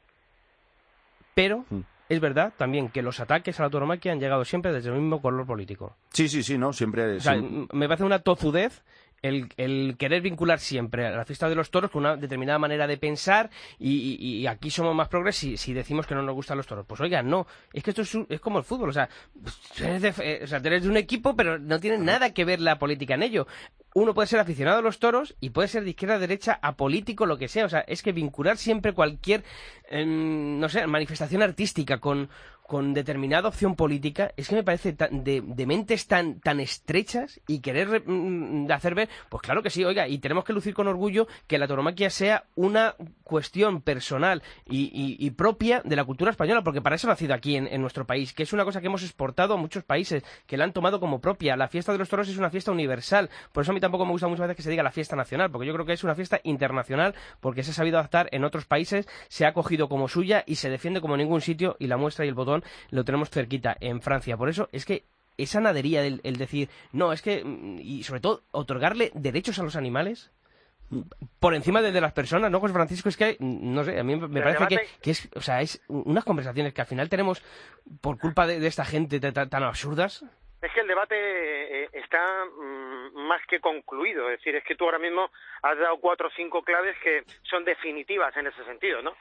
pero mm. es verdad también que los ataques a la tauromaquia han llegado siempre desde el mismo color político. Sí, sí, sí, ¿no? Siempre... O sea, sí. Me parece una tozudez el, el querer vincular siempre a la fiesta de los toros con una determinada manera de pensar y, y, y aquí somos más progres si, si decimos que no nos gustan los toros. Pues oiga, no, es que esto es, es como el fútbol, o sea, eres de, eh, o sea, eres de un equipo pero no tiene nada que ver la política en ello. Uno puede ser aficionado a los toros y puede ser de izquierda a derecha, apolítico, lo que sea. O sea, es que vincular siempre cualquier, eh, no sé, manifestación artística con, con determinada opción política, es que me parece tan, de, de mentes tan, tan estrechas y querer mm, hacer ver, pues claro que sí, oiga, y tenemos que lucir con orgullo que la tauromaquia sea una cuestión personal y, y, y propia de la cultura española, porque para eso ha nacido aquí en, en nuestro país, que es una cosa que hemos exportado a muchos países, que la han tomado como propia. La fiesta de los toros es una fiesta universal, por eso a mí tampoco me gusta muchas veces que se diga la fiesta nacional, porque yo creo que es una fiesta internacional, porque se ha sabido adaptar en otros países, se ha cogido como suya y se defiende como en ningún sitio, y la muestra y el botón lo tenemos cerquita en Francia. Por eso es que esa nadería del el decir, no, es que, y sobre todo, otorgarle derechos a los animales por encima de, de las personas, ¿no, José Francisco? Es que, no sé, a mí me el parece que, que es, o sea, es unas conversaciones que al final tenemos por culpa de, de esta gente tan, tan absurdas. Es que el debate eh, está mm, más que concluido, es decir, es que tú ahora mismo has dado cuatro o cinco claves que son definitivas en ese sentido, ¿no?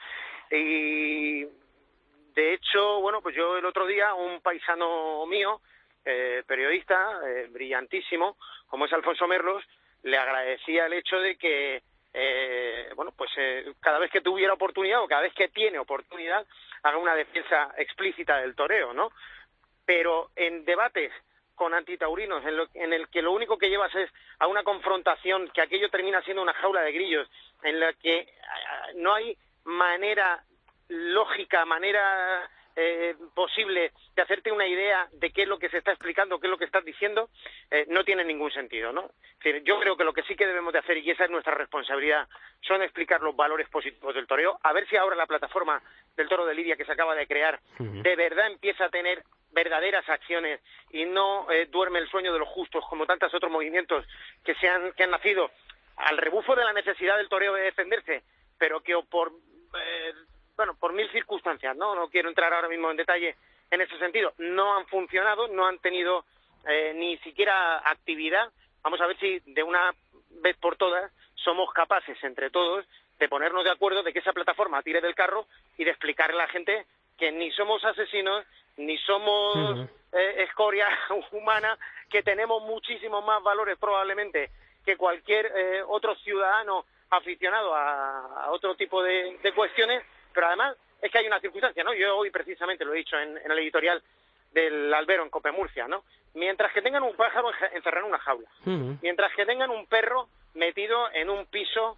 Y de hecho, bueno, pues yo el otro día, un paisano mío, eh, periodista, eh, brillantísimo, como es Alfonso Merlos, le agradecía el hecho de que, eh, bueno, pues eh, cada vez que tuviera oportunidad o cada vez que tiene oportunidad, haga una defensa explícita del toreo, ¿no? Pero en debates con antitaurinos, en, lo, en el que lo único que llevas es a una confrontación, que aquello termina siendo una jaula de grillos, en la que eh, no hay manera lógica, manera eh, posible de hacerte una idea de qué es lo que se está explicando, qué es lo que estás diciendo, eh, no tiene ningún sentido, ¿no? Es decir, yo creo que lo que sí que debemos de hacer, y esa es nuestra responsabilidad, son explicar los valores positivos del toreo, a ver si ahora la plataforma del Toro de Lidia que se acaba de crear, uh-huh, de verdad empieza a tener verdaderas acciones y no eh, duerme el sueño de los justos como tantos otros movimientos que se han, que han nacido al rebufo de la necesidad del toreo de defenderse, pero que o por eh, bueno, por mil circunstancias, ¿no? No quiero entrar ahora mismo en detalle en ese sentido, no han funcionado, no han tenido eh, ni siquiera actividad. Vamos a ver si de una vez por todas somos capaces entre todos de ponernos de acuerdo de que esa plataforma tire del carro y de explicarle a la gente que ni somos asesinos, ni somos uh-huh. eh, escoria humana, que tenemos muchísimos más valores probablemente que cualquier eh, otro ciudadano aficionado a, a otro tipo de, de cuestiones, pero además es que hay una circunstancia, ¿no? Yo hoy precisamente lo he dicho en, en el editorial del Albero en Cope Murcia, ¿no? Mientras que tengan un pájaro encerrado en una jaula, uh-huh. mientras que tengan un perro metido en un piso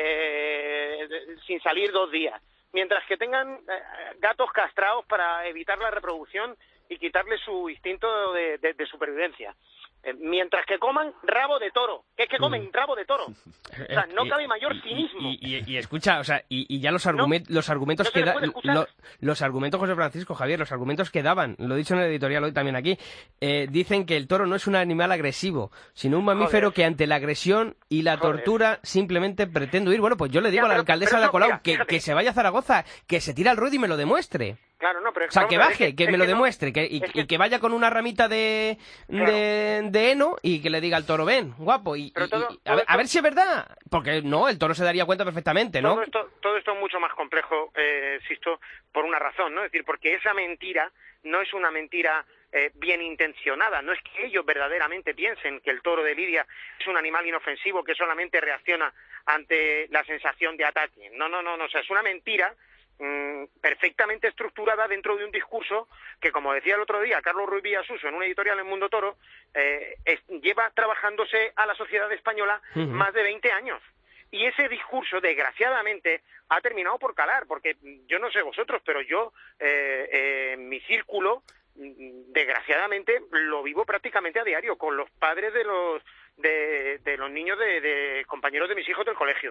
eh, sin salir dos días, mientras que tengan eh, gatos castrados para evitar la reproducción y quitarle su instinto de, de, de supervivencia, eh, mientras que coman rabo de toro, que es que comen rabo de toro, o sea, no cabe mayor cinismo. Y, y, y, y escucha, o sea, y, y ya los, argument, no, los argumentos no que da, lo, los argumentos, José Francisco, Javier, los argumentos que daban, lo he dicho en el editorial hoy también aquí, eh, dicen que el toro no es un animal agresivo, sino un mamífero Joder. que ante la agresión y la Joder. tortura simplemente pretende huir. Bueno, pues yo le digo ya, a la pero, alcaldesa de Ada Colau que, que se vaya a Zaragoza, que se tire al ruedo y me lo demuestre. Claro, no, pero o sea, vamos que a ver, baje, es que, es me lo no, demuestre, que, y, que... y que vaya con una ramita de, Claro. de, de heno y que le diga al toro, ven, guapo, y, Pero y- todo- y- a, todo ver, a esto- ver si es verdad, porque no, el toro se daría cuenta perfectamente, ¿no? Todo esto, todo esto es mucho más complejo, eh, insisto, por una razón, ¿no? Es decir, porque esa mentira no es una mentira eh, bien intencionada, no es que ellos verdaderamente piensen que el toro de Lidia es un animal inofensivo que solamente reacciona ante la sensación de ataque. No, no, no, no, o sea, es una mentira mmm, perfectamente estructurada dentro de un discurso que, como decía el otro día Carlos Ruiz Villasuso en una editorial en Mundo Toro, eh, es, lleva trabajándose a la sociedad española Uh-huh. más de veinte años. Y ese discurso, desgraciadamente, ha terminado por calar, porque yo no sé vosotros, pero yo, eh, eh, en mi círculo, mm, desgraciadamente, lo vivo prácticamente a diario, con los padres de los de, de los niños de, de compañeros de mis hijos del colegio,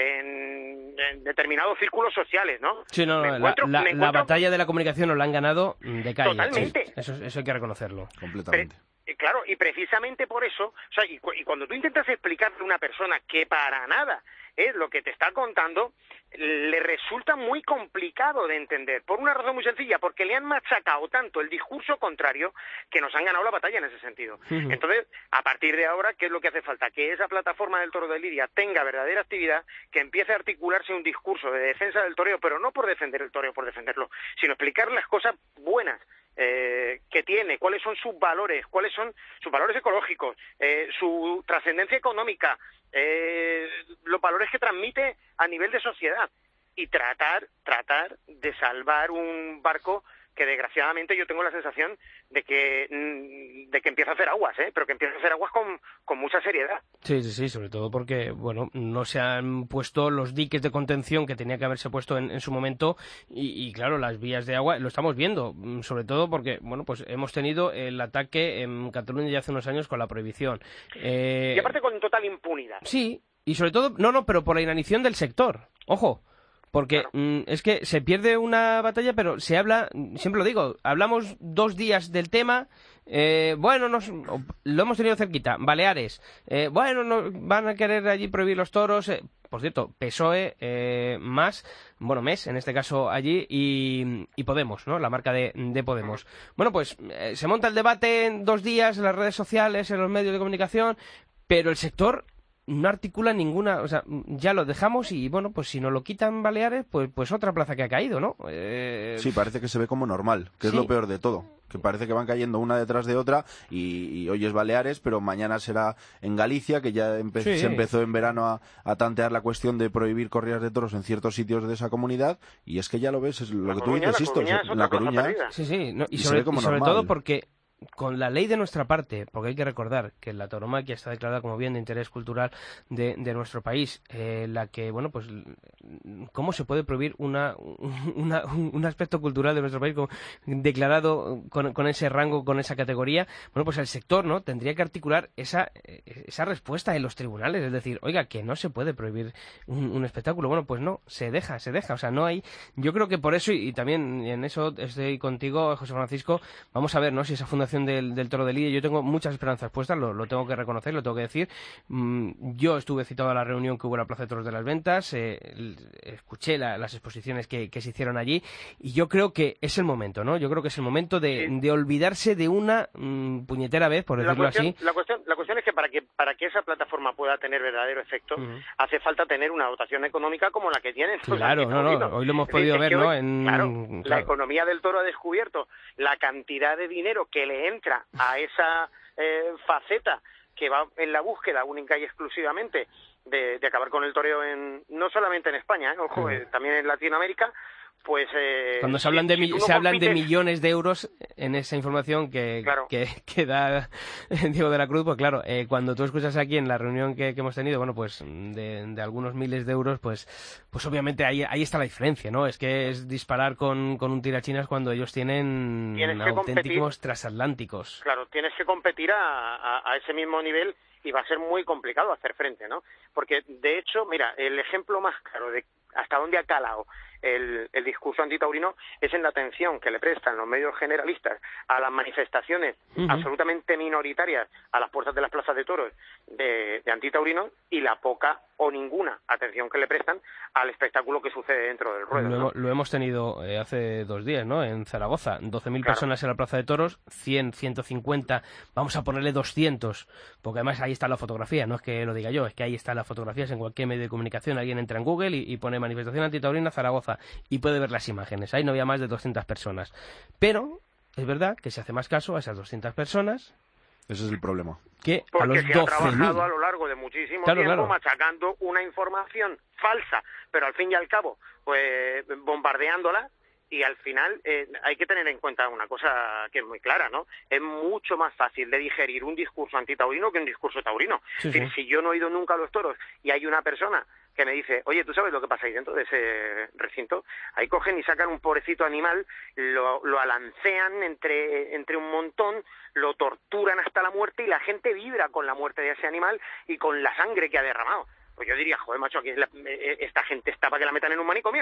en, en determinados círculos sociales, ¿no? Sí, no, Me no, la, encuentro- la- me la encuentro- batalla de la comunicación nos la han ganado de calle. Totalmente. Sí, eso, eso hay que reconocerlo. Completamente. Eh, Claro, y precisamente por eso, o sea, y, cu- y cuando tú intentas explicarle a una persona que para nada es lo que te está contando, le resulta muy complicado de entender, por una razón muy sencilla, porque le han machacado tanto el discurso contrario que nos han ganado la batalla en ese sentido. Ujú. Entonces, a partir de ahora, ¿qué es lo que hace falta? Que esa plataforma del Toro de Lidia tenga verdadera actividad, que empiece a articularse un discurso de defensa del toreo, pero no por defender el toreo, por defenderlo, sino explicar las cosas buenas eh, que tiene, cuáles son sus valores, cuáles son sus valores ecológicos, eh, su trascendencia económica, eh, los valores que transmite a nivel de sociedad, y tratar, tratar de salvar un barco que desgraciadamente yo tengo la sensación de que mm, de que empieza a hacer aguas, ¿eh? Pero que empieza a hacer aguas con, con mucha seriedad. Sí, sí, sí, sobre todo porque, bueno, no se han puesto los diques de contención que tenía que haberse puesto en, en su momento y, y, claro, las vías de agua lo estamos viendo, mm, sobre todo porque, bueno, pues hemos tenido el ataque en Cataluña ya hace unos años con la prohibición. Eh, Y aparte con total impunidad. Sí, y sobre todo, no, no, pero por la inanición del sector, ojo. Porque Claro. mm, es que se pierde una batalla, pero se habla, siempre lo digo, hablamos dos días del tema, eh, bueno, nos, lo hemos tenido cerquita, Baleares, eh, bueno, no, van a querer allí prohibir los toros, eh, por cierto, P S O E, eh, más, bueno, M E S en este caso allí, y, y Podemos, ¿no? La marca de, de Podemos. Bueno, pues eh, se monta el debate en dos días en las redes sociales, en los medios de comunicación, pero el sector no articula ninguna, o sea, ya lo dejamos y bueno, pues si nos lo quitan Baleares, pues pues otra plaza que ha caído, ¿no? Eh... Sí, parece que se ve como normal, que Sí. es lo peor de todo. Que parece que van cayendo una detrás de otra y, y hoy es Baleares, pero mañana será en Galicia, que ya empe- Sí. se empezó en verano a, a tantear la cuestión de prohibir corridas de toros en ciertos sitios de esa comunidad, y es que ya lo ves, es lo La que tú Coruña, dices, la Sisto, Coruña es en otra La plaza Coruña, perdida. Sí, sí, no, y, Y se sobre, ve como y sobre normal. todo porque con la ley de nuestra parte, porque hay que recordar que la tauromaquia está declarada como bien de interés cultural de, de nuestro país, eh, la que, bueno, pues, ¿cómo se puede prohibir una, una, un aspecto cultural de nuestro país como declarado con, con ese rango, con esa categoría? Bueno, pues el sector, ¿no?, tendría que articular esa, esa respuesta en los tribunales, es decir, oiga, que no se puede prohibir un, un espectáculo. Bueno, pues no, se deja, se deja, o sea, no hay... Yo creo que por eso, y, y también en eso estoy contigo, José Francisco, vamos a ver, ¿no?, si esa fundación del, del Toro de Lidia, yo tengo muchas esperanzas puestas, lo, lo tengo que reconocer, lo tengo que decir. Mm, yo estuve citado a la reunión que hubo en la Plaza de Toros de las Ventas, eh, el- escuché la- las exposiciones que, que se hicieron allí, y yo creo que es el momento, ¿no? Yo creo que es el momento de, Sí. de olvidarse de una mm, puñetera vez, por La decirlo cuestión, así. la, cuestión, la cuestión es que para que para que esa plataforma pueda tener verdadero efecto, Ujú. hace falta tener una dotación económica como la que tienen los Claro, no, no, antitaurinos. hoy lo hemos Es decir, podido es ver, que ¿no? hoy, En- claro, la claro. economía del toro ha descubierto la cantidad de dinero que le entra a esa eh, faceta que va en la búsqueda única y exclusivamente de, de acabar con el toreo, en, no solamente en España, ¿eh? Ojo, Ujú. eh, también en Latinoamérica. Pues eh, Cuando se si- hablan de si mi- tú no se hablan de compites- millones de euros en esa información que, Claro. que, que da Diego de la Cruz, pues claro, eh, cuando tú escuchas aquí en la reunión que, que hemos tenido, bueno, pues de, de algunos miles de euros, pues pues obviamente ahí, ahí está la diferencia, ¿no? Es que es disparar con, con un tirachinas cuando ellos tienen Tienes que auténticos transatlánticos. Claro, tienes que competir a, a, a ese mismo nivel y va a ser muy complicado hacer frente, ¿no? Porque, de hecho, mira, el ejemplo más claro de hasta dónde ha calado el, el discurso antitaurino es en la atención que le prestan los medios generalistas a las manifestaciones uh-huh. absolutamente minoritarias a las puertas de las plazas de toros de, de antitaurinos y la poca o ninguna atención que le prestan al espectáculo que sucede dentro del ruedo. Lo, ¿no? lo hemos tenido eh, hace dos días, ¿no? En Zaragoza, doce mil Claro. personas en la plaza de toros, cien, ciento cincuenta, vamos a ponerle doscientos, porque además ahí está la fotografía, no es que lo diga yo, es que ahí está la fotografía, en cualquier medio de comunicación, alguien entra en Google y, y pone manifestación antitaurina Zaragoza y puede ver las imágenes, ahí no había más de doscientas personas, pero es verdad que se hace más caso a esas doscientas personas. Ese es el problema. Que Porque a los se ha trabajado doce mil. a lo largo de muchísimo Claro, tiempo claro. machacando una información falsa, pero al fin y al cabo, pues bombardeándola, y al final eh, hay que tener en cuenta una cosa que es muy clara, ¿no? Es mucho más fácil de digerir un discurso antitaurino que un discurso taurino. Sí, es decir, sí. si yo no he ido nunca a los toros y hay una persona que me dice, oye, ¿tú sabes lo que pasa ahí dentro de ese recinto? Ahí cogen y sacan un pobrecito animal, lo, lo alancean entre, entre un montón, lo torturan hasta la muerte y la gente vibra con la muerte de ese animal y con la sangre que ha derramado. Pues yo diría, joder, macho, aquí es la, esta gente está para que la metan en un manicomio.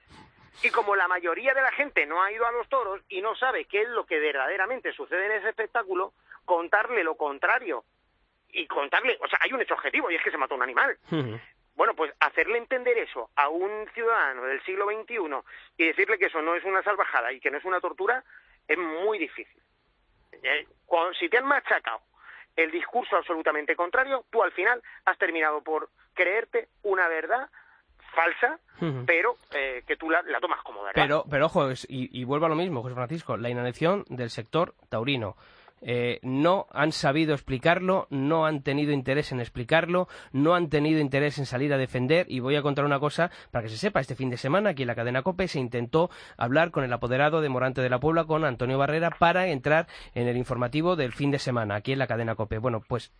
Y como la mayoría de la gente no ha ido a los toros y no sabe qué es lo que verdaderamente sucede en ese espectáculo, contarle lo contrario y contarle, o sea, hay un hecho objetivo y es que se mató un animal. Uh-huh. Bueno, pues hacerle entender eso a un ciudadano del siglo veintiuno y decirle que eso no es una salvajada y que no es una tortura es muy difícil. Eh, cuando, si te han machacado el discurso absolutamente contrario, tú al final has terminado por creerte una verdad falsa, uh-huh. pero eh, que tú la, la tomas como verdad. Pero, pero ojo, es, y, y vuelvo a lo mismo, José Francisco, la inanición del sector taurino. Eh, no han sabido explicarlo, no han tenido interés en explicarlo, no han tenido interés en salir a defender, y voy a contar una cosa para que se sepa. Este fin de semana aquí en la cadena COPE se intentó hablar con el apoderado de Morante de la Puebla, con Antonio Barrera, para entrar en el informativo del fin de semana aquí en la cadena COPE. Bueno, pues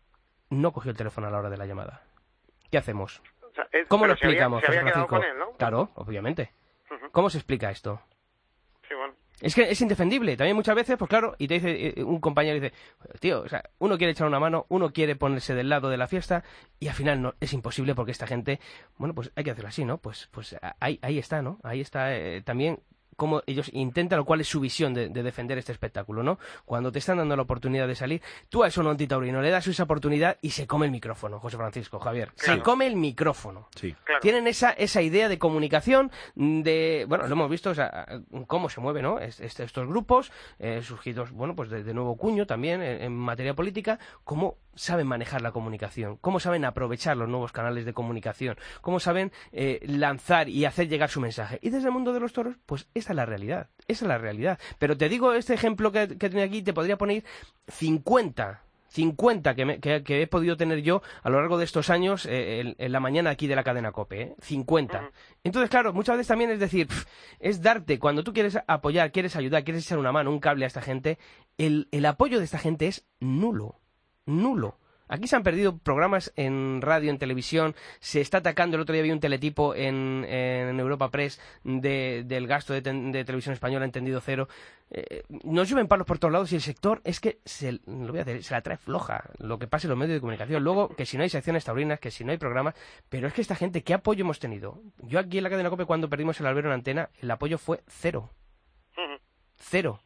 no cogió el teléfono a la hora de la llamada. ¿Qué hacemos? O sea, es, ¿Cómo lo se había- explicamos, se había José quedado Francisco? con él, ¿no? Claro, obviamente. Uh-huh. ¿Cómo se explica esto? Sí, bueno. Es que es indefendible. También muchas veces, pues claro, y te dice eh, un compañero, dice, tío, o sea, uno quiere echar una mano, uno quiere ponerse del lado de la fiesta, y al final no es imposible porque esta gente, bueno, pues hay que hacerlo así, ¿no? Pues, pues ahí, ahí está, ¿no? Ahí está eh, también cómo ellos intentan o cuál es su visión de, de defender este espectáculo, ¿no? Cuando te están dando la oportunidad de salir, tú a eso no antitaurino le das esa oportunidad y se come el micrófono, José Francisco, Javier. Claro. Se come el micrófono. Sí. Claro. Tienen esa, esa idea de comunicación, de, bueno, lo hemos visto, o sea, cómo se mueven, ¿no? Es- es- estos grupos, eh, surgidos, bueno, pues de, de nuevo cuño también en, en materia política, cómo saben manejar la comunicación, cómo saben aprovechar los nuevos canales de comunicación, cómo saben eh, lanzar y hacer llegar su mensaje. Y desde el mundo de los toros, pues esa es la realidad, esa es la realidad. Pero te digo, este ejemplo que, que tengo aquí, te podría poner cincuenta cincuenta que, me- que- que he podido tener yo a lo largo de estos años eh, en, en la mañana aquí de la cadena COPE, ¿eh? cincuenta. Ujú. Entonces, claro, muchas veces también es decir, pf, es darte, cuando tú quieres apoyar, quieres ayudar, quieres echar una mano, un cable a esta gente, el, el apoyo de esta gente es nulo, nulo. Aquí se han perdido programas en radio, en televisión, se está atacando, el otro día vi un teletipo en, en Europa Press de, del gasto de, ten- de televisión española entendido cero. Eh, nos llueven palos por todos lados y el sector es que se, lo voy a decir, se la trae floja lo que pasa en los medios de comunicación. Luego, que si no hay secciones taurinas, que si no hay programas, pero es que esta gente, ¿qué apoyo hemos tenido? Yo aquí en la cadena COPE, cuando perdimos el albero en antena, el apoyo fue cero. Ujú. Cero.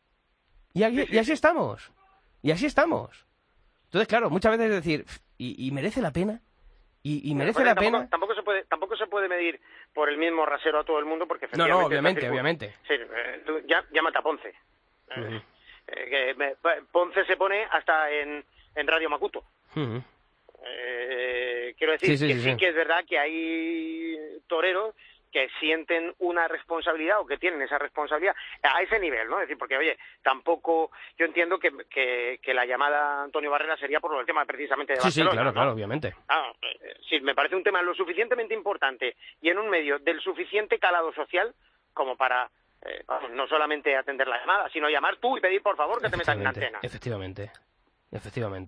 Y, aquí- y así estamos. Y así estamos. Entonces, claro, muchas veces es decir, ¿y, y merece la pena? ¿Y, y merece Bueno, la tampoco, pena? Tampoco se puede, tampoco se puede medir por el mismo rasero a todo el mundo porque No, efectivamente no, obviamente, esta circun- obviamente. Sí, eh, tú ya, llámate a Ponce. Eh, Ujú. eh, que me- Ponce se pone hasta en, en Radio Macuto. Ujú. Eh, quiero decir Sí, sí, que sí, sí, sí. que es verdad que hay toreros que sienten una responsabilidad o que tienen esa responsabilidad a ese nivel, ¿no? Es decir, porque, oye, tampoco... Yo entiendo que, que, que la llamada a Antonio Barrera sería por el tema precisamente de Sí, sí, Barcelona, claro, ¿no? claro, obviamente. Ah, eh, sí, me parece un tema lo suficientemente importante y en un medio del suficiente calado social como para eh, vamos, no solamente atender la llamada, sino llamar tú y pedir por favor que te metan en Efectivamente, antena. efectivamente, efectivamente.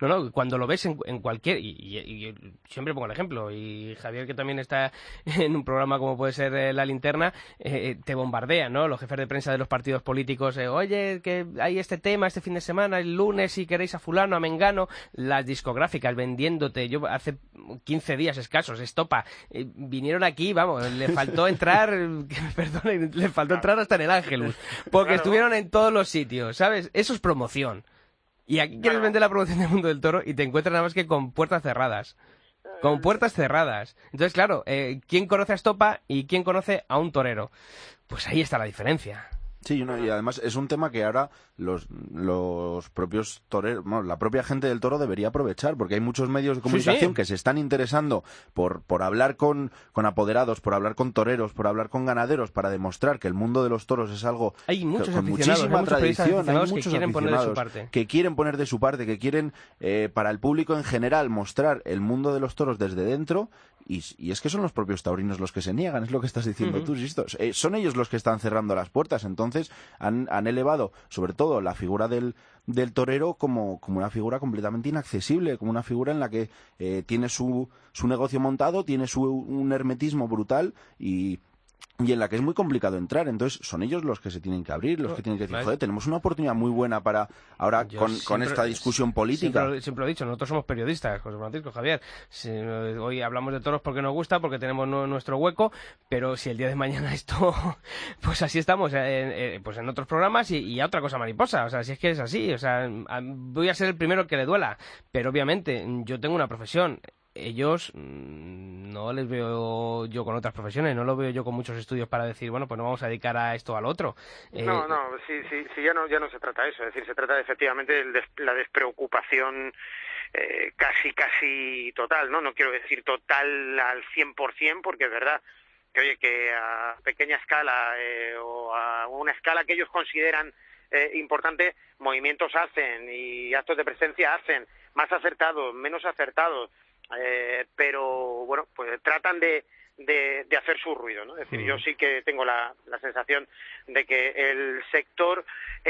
No, no, cuando lo ves en, en cualquier... Y, y, y siempre pongo el ejemplo, y Javier, que también está en un programa como puede ser eh, La Linterna, eh, te bombardean, ¿no? Los jefes de prensa de los partidos políticos, eh, oye, que hay este tema este fin de semana, el lunes, si queréis a fulano, a mengano, las discográficas vendiéndote. Yo hace quince días escasos, Estopa, eh, vinieron aquí, vamos, le faltó entrar, que me perdonen, le faltó entrar hasta en el Ángelus, porque Claro. estuvieron en todos los sitios, ¿sabes? Eso es promoción. Y aquí quieres Claro. vender la promoción del mundo del toro y te encuentras nada más que con puertas cerradas. Con puertas cerradas. Entonces, claro, eh, ¿quién conoce a Estopa y quién conoce a un torero? Pues ahí está la diferencia. Sí, no, y además es un tema que ahora los, los propios toreros, bueno, la propia gente del toro debería aprovechar, porque hay muchos medios de comunicación Sí, sí. que se están interesando por, por hablar con, con apoderados, por hablar con toreros, por hablar con ganaderos, para demostrar que el mundo de los toros es algo Hay muchos con aficionados, muchísima hay muchos periodistas tradición, hay aficionados que muchos quieren poner de su aficionados parte. que quieren poner de su parte, que quieren eh, para el público en general mostrar el mundo de los toros desde dentro. Y, y es que son los propios taurinos los que se niegan, es lo que estás diciendo Ujú. tú, Sisto. Eh, son ellos los que están cerrando las puertas, entonces han, han elevado, sobre todo, la figura del, del torero como, como una figura completamente inaccesible, como una figura en la que eh, tiene su, su negocio montado, tiene su, un hermetismo brutal y... y en la que es muy complicado entrar. Entonces son ellos los que se tienen que abrir, los que tienen que decir, Vale. joder, tenemos una oportunidad muy buena para ahora Yo con, siempre- con esta discusión política. Siempre, siempre lo he dicho, nosotros somos periodistas, José Francisco, Javier. Si, eh, hoy hablamos de toros porque nos gusta, porque tenemos nu- nuestro hueco, pero si el día de mañana esto, pues así estamos, eh, eh, pues en otros programas y, y a otra cosa mariposa. O sea, si es que es así, o sea, a- voy a ser el primero que le duela, pero obviamente yo tengo una profesión. Ellos mm, no les veo yo con otras profesiones, no lo veo yo con muchos estudios para decir, bueno, pues no vamos a dedicar a esto o al otro. Eh, No, no, sí, sí, sí, ya no, ya no se trata de eso, es decir, se trata de, efectivamente de des- la despreocupación eh, casi, casi total, ¿no? No quiero decir total al cien por ciento, porque es verdad que, oye, que a pequeña escala eh, o a una escala que ellos consideran eh, importante, movimientos hacen y actos de presencia hacen, más acertados, menos acertados, eh, pero, bueno, pues tratan de De, de hacer su ruido, ¿no? Es decir, yo sí que tengo la, la sensación de que el sector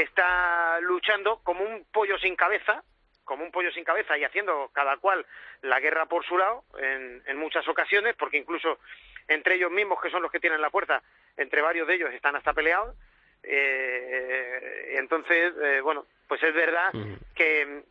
está luchando como un pollo sin cabeza, como un pollo sin cabeza y haciendo cada cual la guerra por su lado en, en muchas ocasiones, porque incluso entre ellos mismos, que son los que tienen la fuerza, entre varios de ellos están hasta peleados. Eh, entonces, eh, bueno, pues es verdad Ujú. que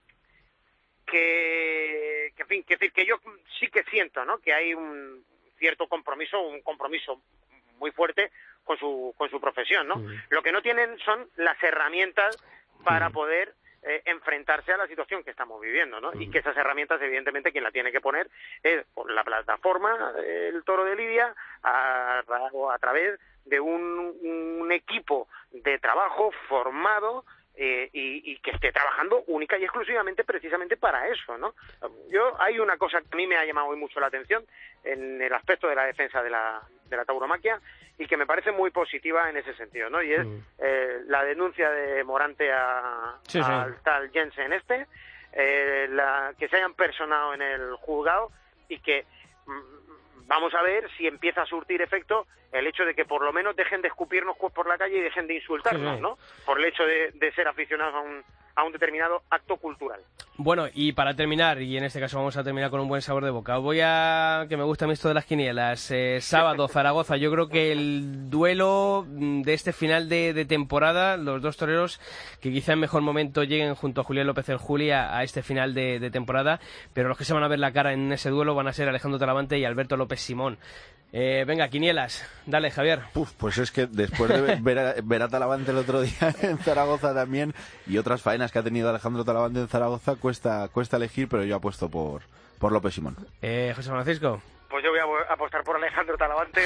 que, que en fin, que decir que yo sí que siento, ¿no? Que hay un cierto compromiso, un compromiso muy fuerte con su con su profesión, ¿no? Mm. Lo que no tienen son las herramientas para Mm. poder eh, enfrentarse a la situación que estamos viviendo, ¿no? Y que esas herramientas, evidentemente, quien la tiene que poner es por la plataforma, eh, el Toro de Lidia, a, a, a través de un, un equipo de trabajo formado eh, y, y que esté trabajando única y exclusivamente precisamente para eso, ¿no? Yo hay una cosa que a mí me ha llamado hoy mucho la atención en el aspecto de la defensa de la, de la tauromaquia y que me parece muy positiva en ese sentido, ¿no? Y es Mm. eh, la denuncia de Morante a, Sí, sí. al tal Jensen este, eh, la, que se hayan personado en el juzgado y que mm, vamos a ver si empieza a surtir efecto el hecho de que por lo menos dejen de escupirnos por la calle y dejen de insultarnos, Sí, sí. ¿no? Por el hecho de, de ser aficionados a un, a un determinado acto cultural. Bueno, y para terminar, y en este caso vamos a terminar con un buen sabor de boca, voy a, que me gusta a mí esto de las quinielas, eh, sábado, Zaragoza, yo creo que el duelo mm, de este final de, de temporada, los dos toreros que quizá en mejor momento lleguen junto a Julián López el Juli a, a este final de, de temporada, pero los que se van a ver la cara en ese duelo van a ser Alejandro Talavante y Alberto López Simón. Eh, venga, quinielas, dale, Javier. Uf, pues es que después de ver a, ver a Talavante el otro día en Zaragoza también y otras faenas que ha tenido Alejandro Talavante en Zaragoza, cuesta cuesta elegir, pero yo apuesto por, por López Simón. Eh, José Francisco. Pues yo voy a apostar por Alejandro Talavante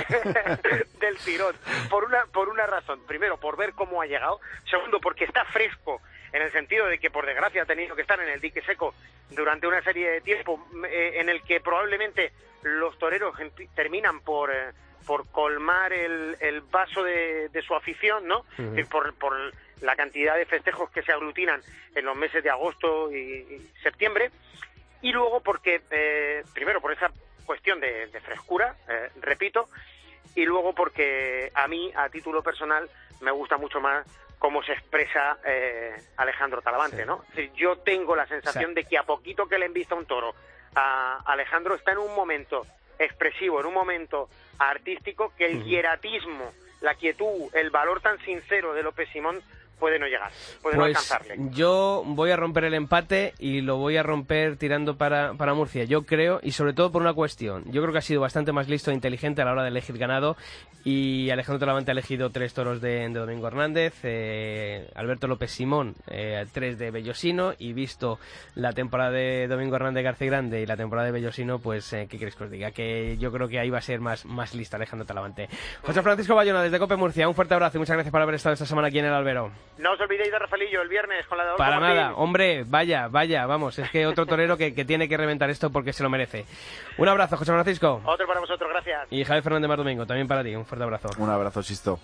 eh, del tirón, por una por una razón. Primero, por ver cómo ha llegado. Segundo, porque está fresco, en el sentido de que, por desgracia, ha tenido que estar en el dique seco durante una serie de tiempo eh, en el que probablemente los toreros terminan por... Eh, por colmar el, el vaso de, de su afición, ¿no? Uh-huh. Es decir, por, por la cantidad de festejos que se aglutinan en los meses de agosto y, y septiembre. Y luego porque, eh, primero por esa cuestión de, de frescura, eh, repito, y luego porque a mí, a título personal, me gusta mucho más cómo se expresa eh, Alejandro Talavante, sí. ¿no? Es decir, yo tengo la sensación sí. de que a poquito que le envista un toro a Alejandro está en un momento expresivo, en un momento artístico, que el uh-huh. hieratismo, la quietud, el valor tan sincero de López Simón puede no llegar, puede pues no alcanzarle. Yo voy a romper el empate y lo voy a romper tirando para, para Murcia, yo creo, y sobre todo por una cuestión. Yo creo que ha sido bastante más listo e inteligente a la hora de elegir ganado, y Alejandro Talavante ha elegido tres toros de, de Domingo Hernández, eh, Alberto López Simón, eh, tres de Bellosino, y visto la temporada de Domingo Hernández García Grande y la temporada de Bellosino, pues, eh, ¿qué queréis que os diga? Que yo creo que ahí va a ser más, más lista Alejandro Talavante. José Francisco Bayona, desde COPE Murcia, un fuerte abrazo y muchas gracias por haber estado esta semana aquí en el Albero. No os olvidéis de Rafaelillo el viernes con la de Adolfo Para Martín. nada, hombre, vaya, vaya, vamos, es que otro torero que, que tiene que reventar esto porque se lo merece. Un abrazo, José Francisco. Otro para vosotros, gracias. Y Javier Fernández Mar Domingo, también para ti, un fuerte abrazo. Un abrazo, Sisto.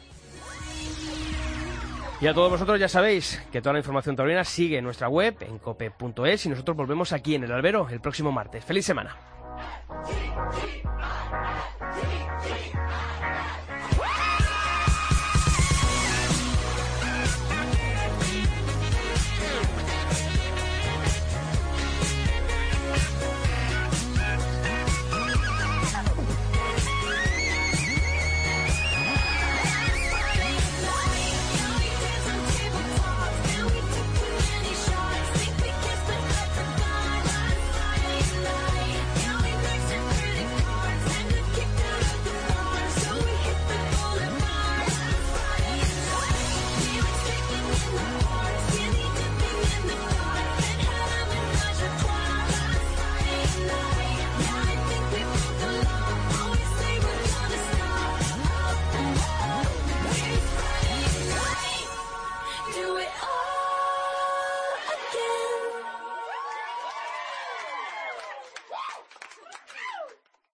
Y a todos vosotros ya sabéis que toda la información taurina sigue en nuestra web, en cope punto es, y nosotros volvemos aquí en el Albero el próximo martes. ¡Feliz semana!